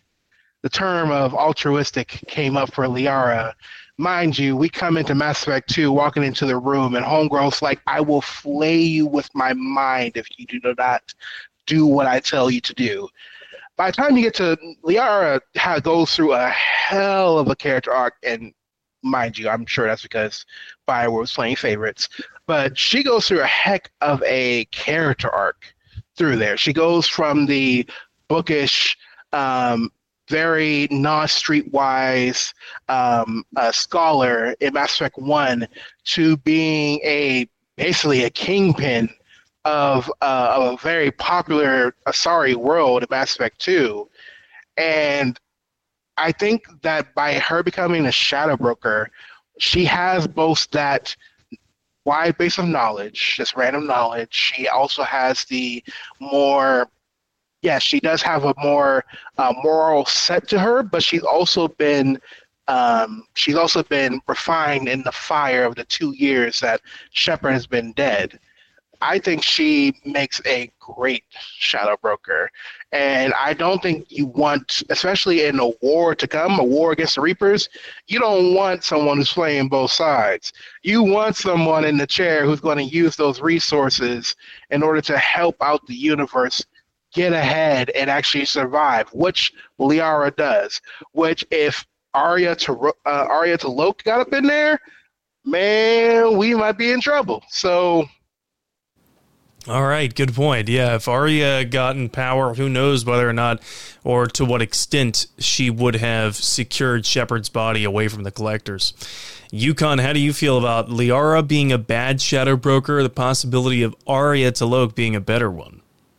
the term of altruistic came up for Liara. Mind you, we come into Mass Effect two, walking into the room, and Homegirl's like, I will flay you with my mind if you do not do what I tell you to do. By the time you get to Liara, ha- goes through a hell of a character arc, and mind you, I'm sure that's because Bioware was playing favorites, but she goes through a heck of a character arc through there. She goes from the bookish, um, very non-streetwise um, uh, scholar in Mass Effect one to being a basically a kingpin of, uh, of a very popular Asari world in Mass Effect two. And I think that by her becoming a Shadow Broker, she has both that wide base of knowledge, just random knowledge. She also has the more, yes, she does have a more uh, moral set to her, but she's also been um, she's also been refined in the fire of the two years that Shepard has been dead. I think she makes a great Shadow Broker. And I don't think you want, especially in a war to come, a war against the Reapers, you don't want someone who's playing both sides. You want someone in the chair who's going to use those resources in order to help out the universe get ahead and actually survive, which Liara does. Which if Arya to uh, Arya to Loke got up in there, man, we might be in trouble. So... All right, good point. Yeah, if Arya got in power, who knows whether or not, or to what extent, she would have secured Shepard's body away from the Collectors. Yukon, how do you feel about Liara being a bad Shadow Broker, or the possibility of Arya to Loke being a better one?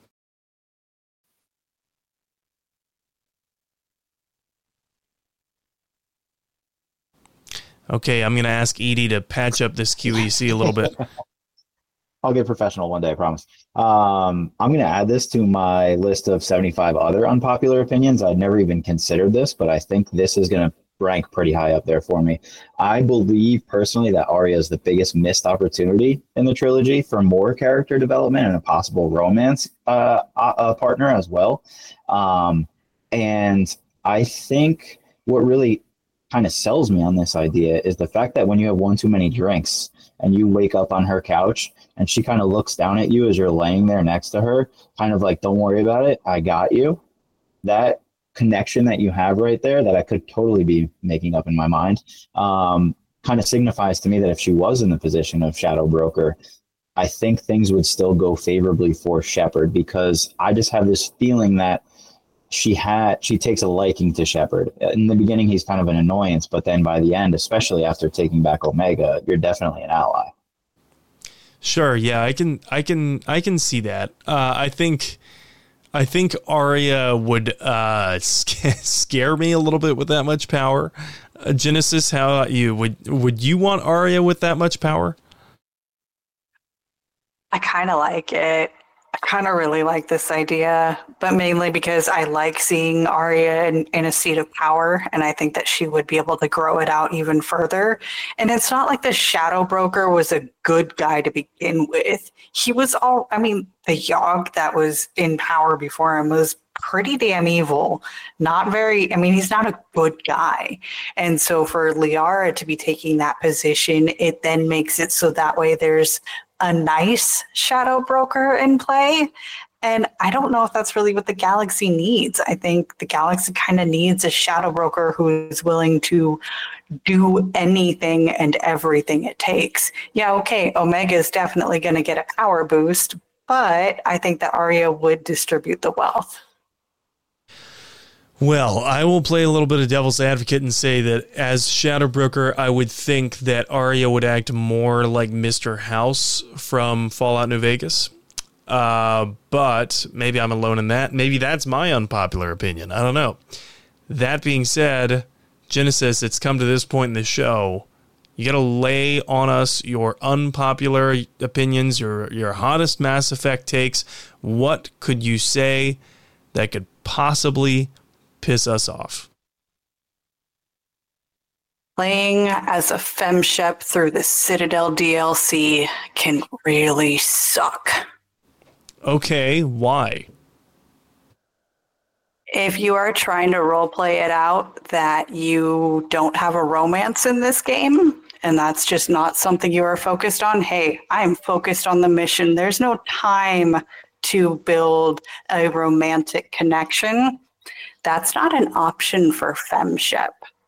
Okay, I'm going to ask Edie to patch up this Q E C a little bit. I'll get professional one day, I promise. Um, I'm going to add this to my list of seventy-five other unpopular opinions. I'd never even considered this, but I think this is going to rank pretty high up there for me. I believe personally that Arya is the biggest missed opportunity in the trilogy for more character development and a possible romance uh, uh, partner as well. Um, and I think what really kind of sells me on this idea is the fact that when you have one too many drinks and you wake up on her couch and she kind of looks down at you as you're laying there next to her, kind of like, don't worry about it, I got you. That connection that you have right there that I could totally be making up in my mind um, kind of signifies to me that if she was in the position of Shadow Broker, I think things would still go favorably for Shepard, because I just have this feeling that she had she takes a liking to Shepard. In the beginning, he's kind of an annoyance, but then by the end, especially after taking back Omega, you're definitely an ally. Sure, yeah, I can, I can, I can see that. Uh, I think, I think Arya would uh, scare me a little bit with that much power. Uh, Genesis, how about you? Would would you want Arya with that much power? I kind of like it. I kind of really like this idea, but mainly because I like seeing Arya in, in a seat of power, and I think that she would be able to grow it out even further. And it's not like the Shadow Broker was a good guy to begin with. He was all, I mean, the Yogg that was in power before him was pretty damn evil. Not very, I mean, he's not a good guy. And so for Liara to be taking that position, it then makes it so that way there's a nice Shadow Broker in play. And I don't know if that's really what the galaxy needs. I think the galaxy kind of needs a Shadow Broker who's willing to do anything and everything it takes. Yeah, okay, Omega is definitely going to get a power boost, but I think that Arya would distribute the wealth. Well, I will play a little bit of devil's advocate and say that as Shadow Broker, I would think that Arya would act more like Mister House from Fallout New Vegas. Uh, but maybe I'm alone in that. Maybe that's my unpopular opinion. I don't know. That being said, Genesis, it's come to this point in the show. You got to lay on us your unpopular opinions, your your hottest Mass Effect takes. What could you say that could possibly piss us off? Playing as a femshep through the Citadel D L C can really suck. Okay, why? If you are trying to roleplay it out that you don't have a romance in this game, and that's just not something you are focused on, hey, I'm focused on the mission. There's no time to build a romantic connection. That's not an option for FemShep.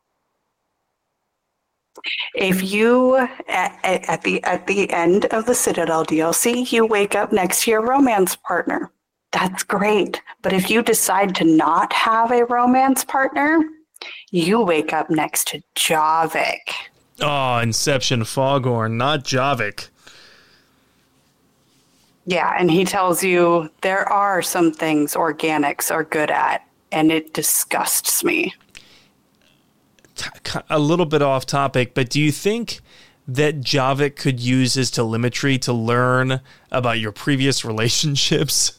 If you, at, at the at the end of the Citadel D L C, you wake up next to your romance partner. That's great. But if you decide to not have a romance partner, you wake up next to Javik. Oh, Inception Foghorn, not Javik. Yeah, and he tells you there are some things organics are good at, and it disgusts me. A little bit off topic, but do you think that Javik could use his telemetry to learn about your previous relationships?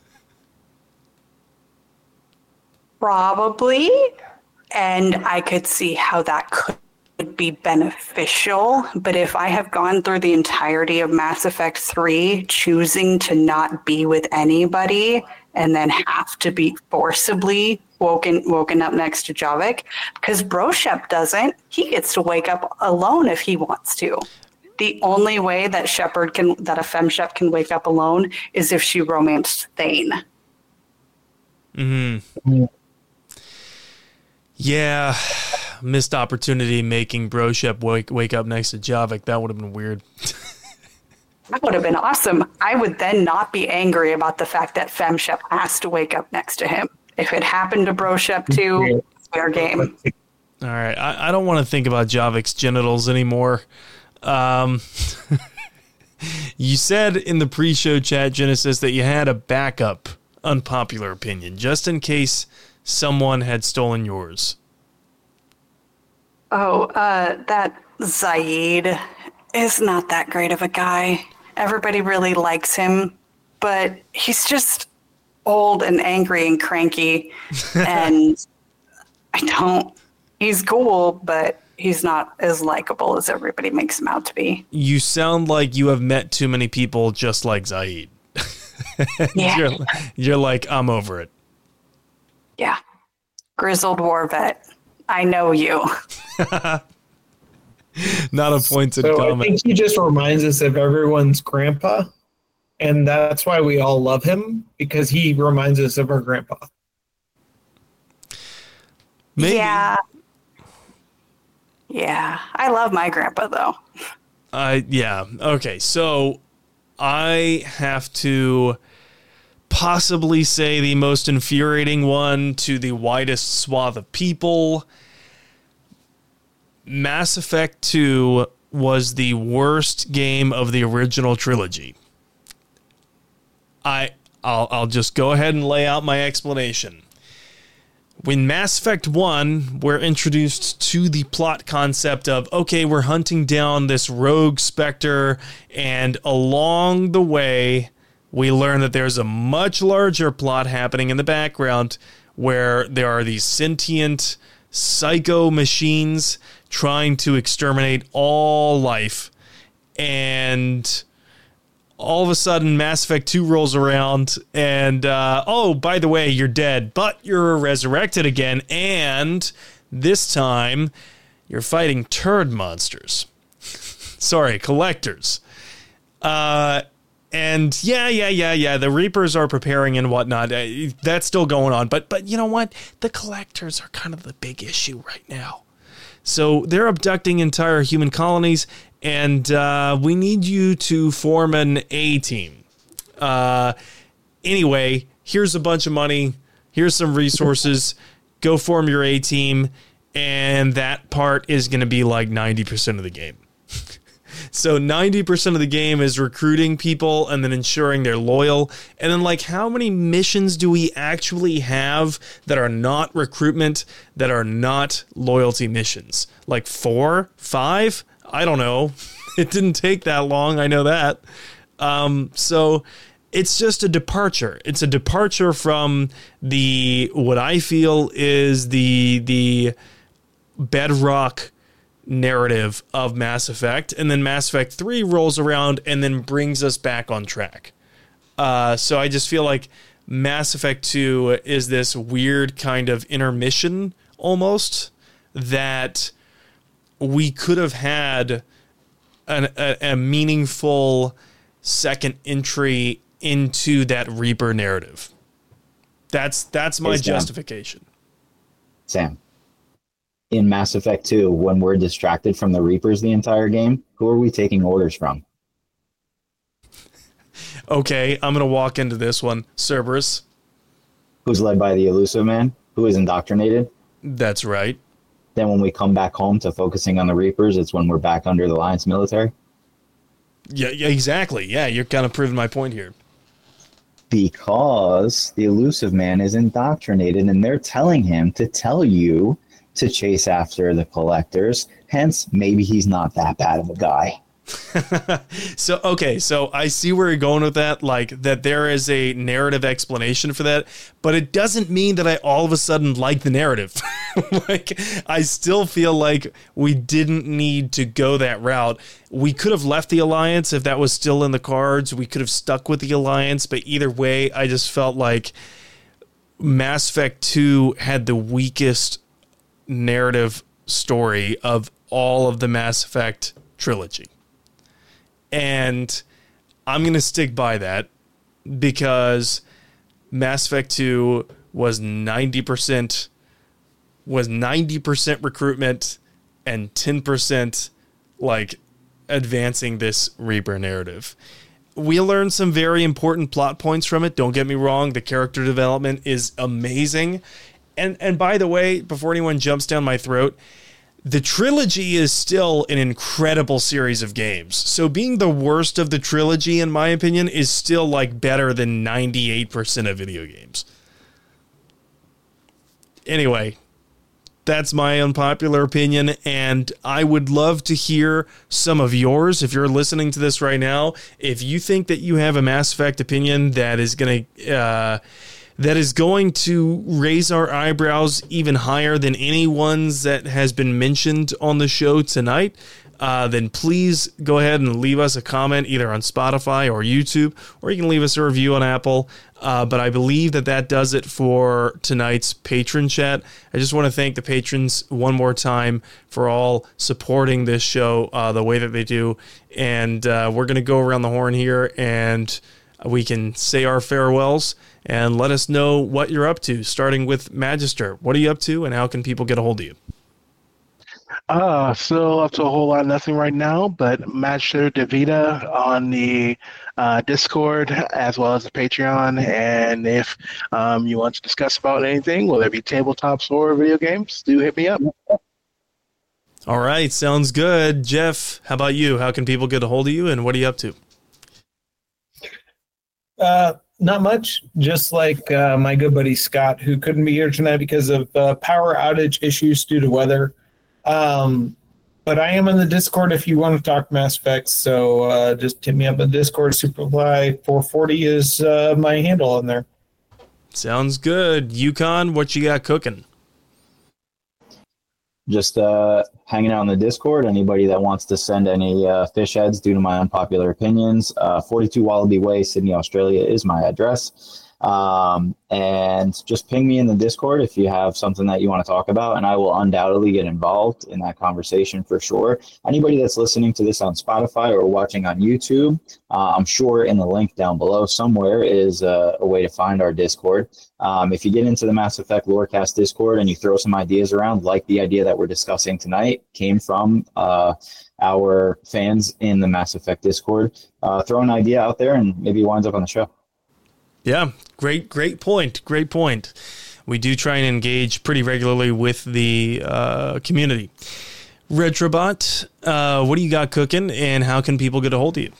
Probably, and I could see how that could be beneficial, but if I have gone through the entirety of Mass Effect three choosing to not be with anybody and then have to be forcibly woken woken up next to Javik, because Broshep doesn't, he gets to wake up alone if he wants to. The only way that Shepard can that a FemShep can wake up alone is if she romanced Thane. Mm-hmm. Yeah, missed opportunity making Broshep wake wake up next to Javik. That would have been weird. That would have been awesome. I would then not be angry about the fact that FemShep has to wake up next to him. If it happened to Broshep too, fair game. All right, I, I don't want to think about Javik's genitals anymore. Um, you said in the pre-show chat, Genesis, that you had a backup unpopular opinion, just in case someone had stolen yours. Oh, uh, that Zaid is not that great of a guy. Everybody really likes him, but he's just old and angry and cranky, and I don't... He's cool, but he's not as likable as everybody makes him out to be. You sound like you have met too many people just like Zaid. Yeah. you're, you're like, I'm over it. Yeah. Grizzled war vet. I know you. Not a pointed so comment. I think he just reminds us of everyone's grandpa, and that's why we all love him, because he reminds us of our grandpa. Maybe. Yeah. Yeah. I love my grandpa, though. Uh, yeah. Okay. So I have to possibly say the most infuriating one to the widest swath of people. Mass Effect two was the worst game of the original trilogy. I, I'll, I'll just go ahead and lay out my explanation. When Mass Effect one, we're introduced to the plot concept of, okay, we're hunting down this rogue Spectre, and along the way, we learn that there's a much larger plot happening in the background where there are these sentient psycho machines trying to exterminate all life. And all of a sudden, Mass Effect two rolls around, and, uh, oh, by the way, you're dead, but you're resurrected again, and this time, you're fighting turd monsters. Sorry, collectors. Uh, and yeah, yeah, yeah, yeah, the Reapers are preparing and whatnot. Uh, that's still going on, but, but you know what? The collectors are kind of the big issue right now. So they're abducting entire human colonies, and uh, we need you to form an A-team. Uh, anyway, here's a bunch of money. Here's some resources. Go form your A-team, and that part is going to be like ninety percent of the game. So ninety percent of the game is recruiting people and then ensuring they're loyal. And then, like, how many missions do we actually have that are not recruitment, that are not loyalty missions? Like four? Five? I don't know. It didn't take that long. I know that. Um, so it's just a departure. It's a departure from the, what I feel is the, the bedrock narrative of Mass Effect, and then Mass Effect three rolls around and then brings us back on track. Uh, so I just feel like Mass Effect two is this weird kind of intermission almost that we could have had an, a, a meaningful second entry into that Reaper narrative. That's that's my Hey, Sam. justification. Sam, in Mass Effect two, when we're distracted from the Reapers the entire game, who are we taking orders from? Okay, I'm going to walk into this one. Cerberus. Who's led by the Elusive Man, who is indoctrinated. That's right. Then when we come back home to focusing on the Reapers, it's when we're back under the Alliance military. Yeah, yeah, exactly. Yeah, you're kind of proving my point here. Because the Elusive Man is indoctrinated and they're telling him to tell you to chase after the Collectors. Hence, maybe he's not that bad of a guy. So, okay, so I see where you're going with that, like that there is a narrative explanation for that, but it doesn't mean that I all of a sudden like the narrative. Like, I still feel like we didn't need to go that route. We could have left the Alliance if that was still in the cards. We could have stuck with the Alliance, but either way, I just felt like Mass Effect two had the weakest narrative story of all of the Mass Effect trilogy. And I'm going to stick by that because Mass Effect two was ninety percent was ninety percent recruitment and ten percent like advancing this Reaper narrative. We learned some very important plot points from it. Don't get me wrong. The character development is amazing. And and by the way, before anyone jumps down my throat, the trilogy is still an incredible series of games. So being the worst of the trilogy, in my opinion, is still like better than ninety-eight percent of video games. Anyway, that's my unpopular opinion, and I would love to hear some of yours. If you're listening to this right now, if you think that you have a Mass Effect opinion that is going to... Uh, that is going to raise our eyebrows even higher than any ones that has been mentioned on the show tonight, uh, then please go ahead and leave us a comment either on Spotify or YouTube, or you can leave us a review on Apple. Uh, but I believe that that does it for tonight's patron chat. I just want to thank the patrons one more time for all supporting this show uh, the way that they do. And uh, we're going to go around the horn here and we can say our farewells and let us know what you're up to, starting with Magister. What are you up to, and how can people get a hold of you? Uh, still up to a whole lot of nothing right now, but Magister DeVita on the uh, Discord as well as the Patreon. And if um, you want to discuss about anything, whether it be tabletops or video games, do hit me up. All right, sounds good. Jeff, how about you? How can people get a hold of you, and what are you up to? Uh, not much. Just like uh, my good buddy Scott, who couldn't be here tonight because of uh, power outage issues due to weather. Um, but I am in the Discord if you want to talk Mass Effect. So uh, just hit me up in Discord. Superfly four forty is uh, my handle on there. Sounds good. Yukon, what you got cooking? Just uh, hanging out in the Discord. Anybody that wants to send any uh, fish heads due to my unpopular opinions, uh, forty-two Wallaby Way, Sydney, Australia is my address. Um, and just ping me in the Discord if you have something that you want to talk about, and I will undoubtedly get involved in that conversation for sure. Anybody that's listening to this on Spotify or watching on YouTube, uh, I'm sure in the link down below somewhere is uh, a way to find our Discord. Um, if you get into the Mass Effect Lorecast Discord and you throw some ideas around, like the idea that we're discussing tonight came from uh, our fans in the Mass Effect Discord, uh, throw an idea out there and maybe it winds up on the show. Yeah, great, great point. Great point. We do try and engage pretty regularly with the uh, community. Retrobot, uh, what do you got cooking, and how can people get a hold of you?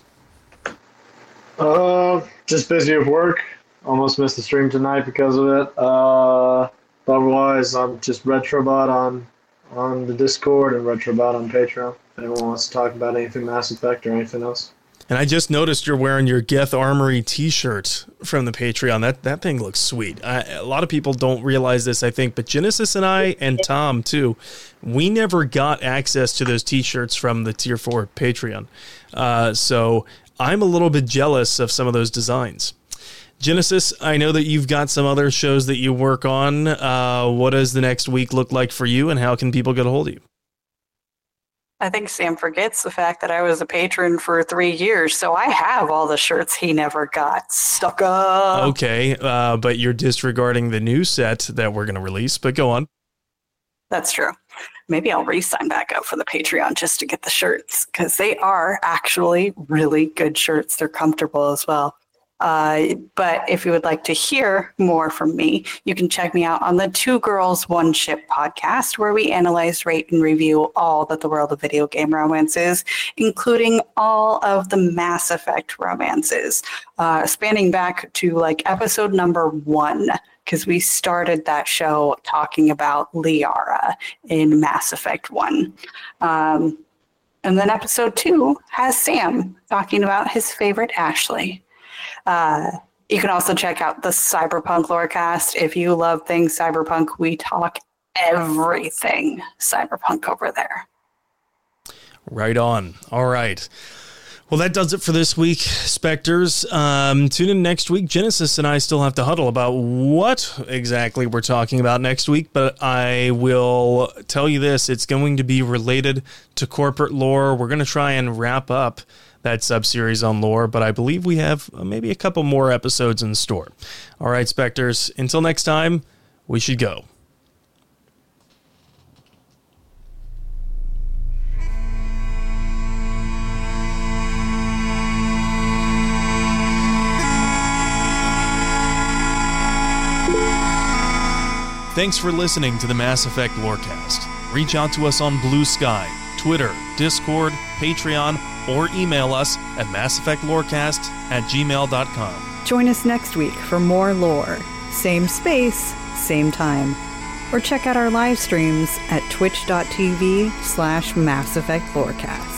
Uh, just busy with work. Almost missed the stream tonight because of it. Uh, otherwise, I'm just Retrobot on on the Discord and Retrobot on Patreon. If anyone wants to talk about anything Mass Effect or anything else. And I just noticed you're wearing your Geth Armory t-shirt from the Patreon. That that thing looks sweet. I, a lot of people don't realize this, I think, but Genesis and I, and Tom too, we never got access to those t-shirts from the Tier four Patreon. Uh, so I'm a little bit jealous of some of those designs. Genesis, I know that you've got some other shows that you work on. Uh, what does the next week look like for you, and how can people get a hold of you? I think Sam forgets the fact that I was a patron for three years, so I have all the shirts he never got. Sucker! Okay, uh, but you're disregarding the new set that we're going to release, but go on. That's true. Maybe I'll re-sign back up for the Patreon just to get the shirts, because they are actually really good shirts. They're comfortable as well. Uh, but if you would like to hear more from me, you can check me out on the Two Girls, One Ship podcast, where we analyze, rate, and review all that the world of video game romance is, including all of the Mass Effect romances, uh, spanning back to like episode number one, because we started that show talking about Liara in Mass Effect one. Um, and then episode two has Sam talking about his favorite Ashley. Uh, you can also check out the Cyberpunk Lorecast. If you love things Cyberpunk, we talk everything Cyberpunk over there. Right on. All right. Well, that does it for this week, Spectres. Um, tune in next week. Genesis and I still have to huddle about what exactly we're talking about next week, but I will tell you this. It's going to be related to corporate lore. We're going to try and wrap up that sub-series on lore, but I believe we have maybe a couple more episodes in store. All right, Spectres, until next time, we should go. Thanks for listening to the Mass Effect Lorecast. Reach out to us on Blue Sky, Twitter, Discord, Patreon, or email us at masseffectlorecast at gmail dot com. Join us next week for more lore. Same space, same time. Or check out our live streams at twitch dot t v slash Mass Effect Lorecast.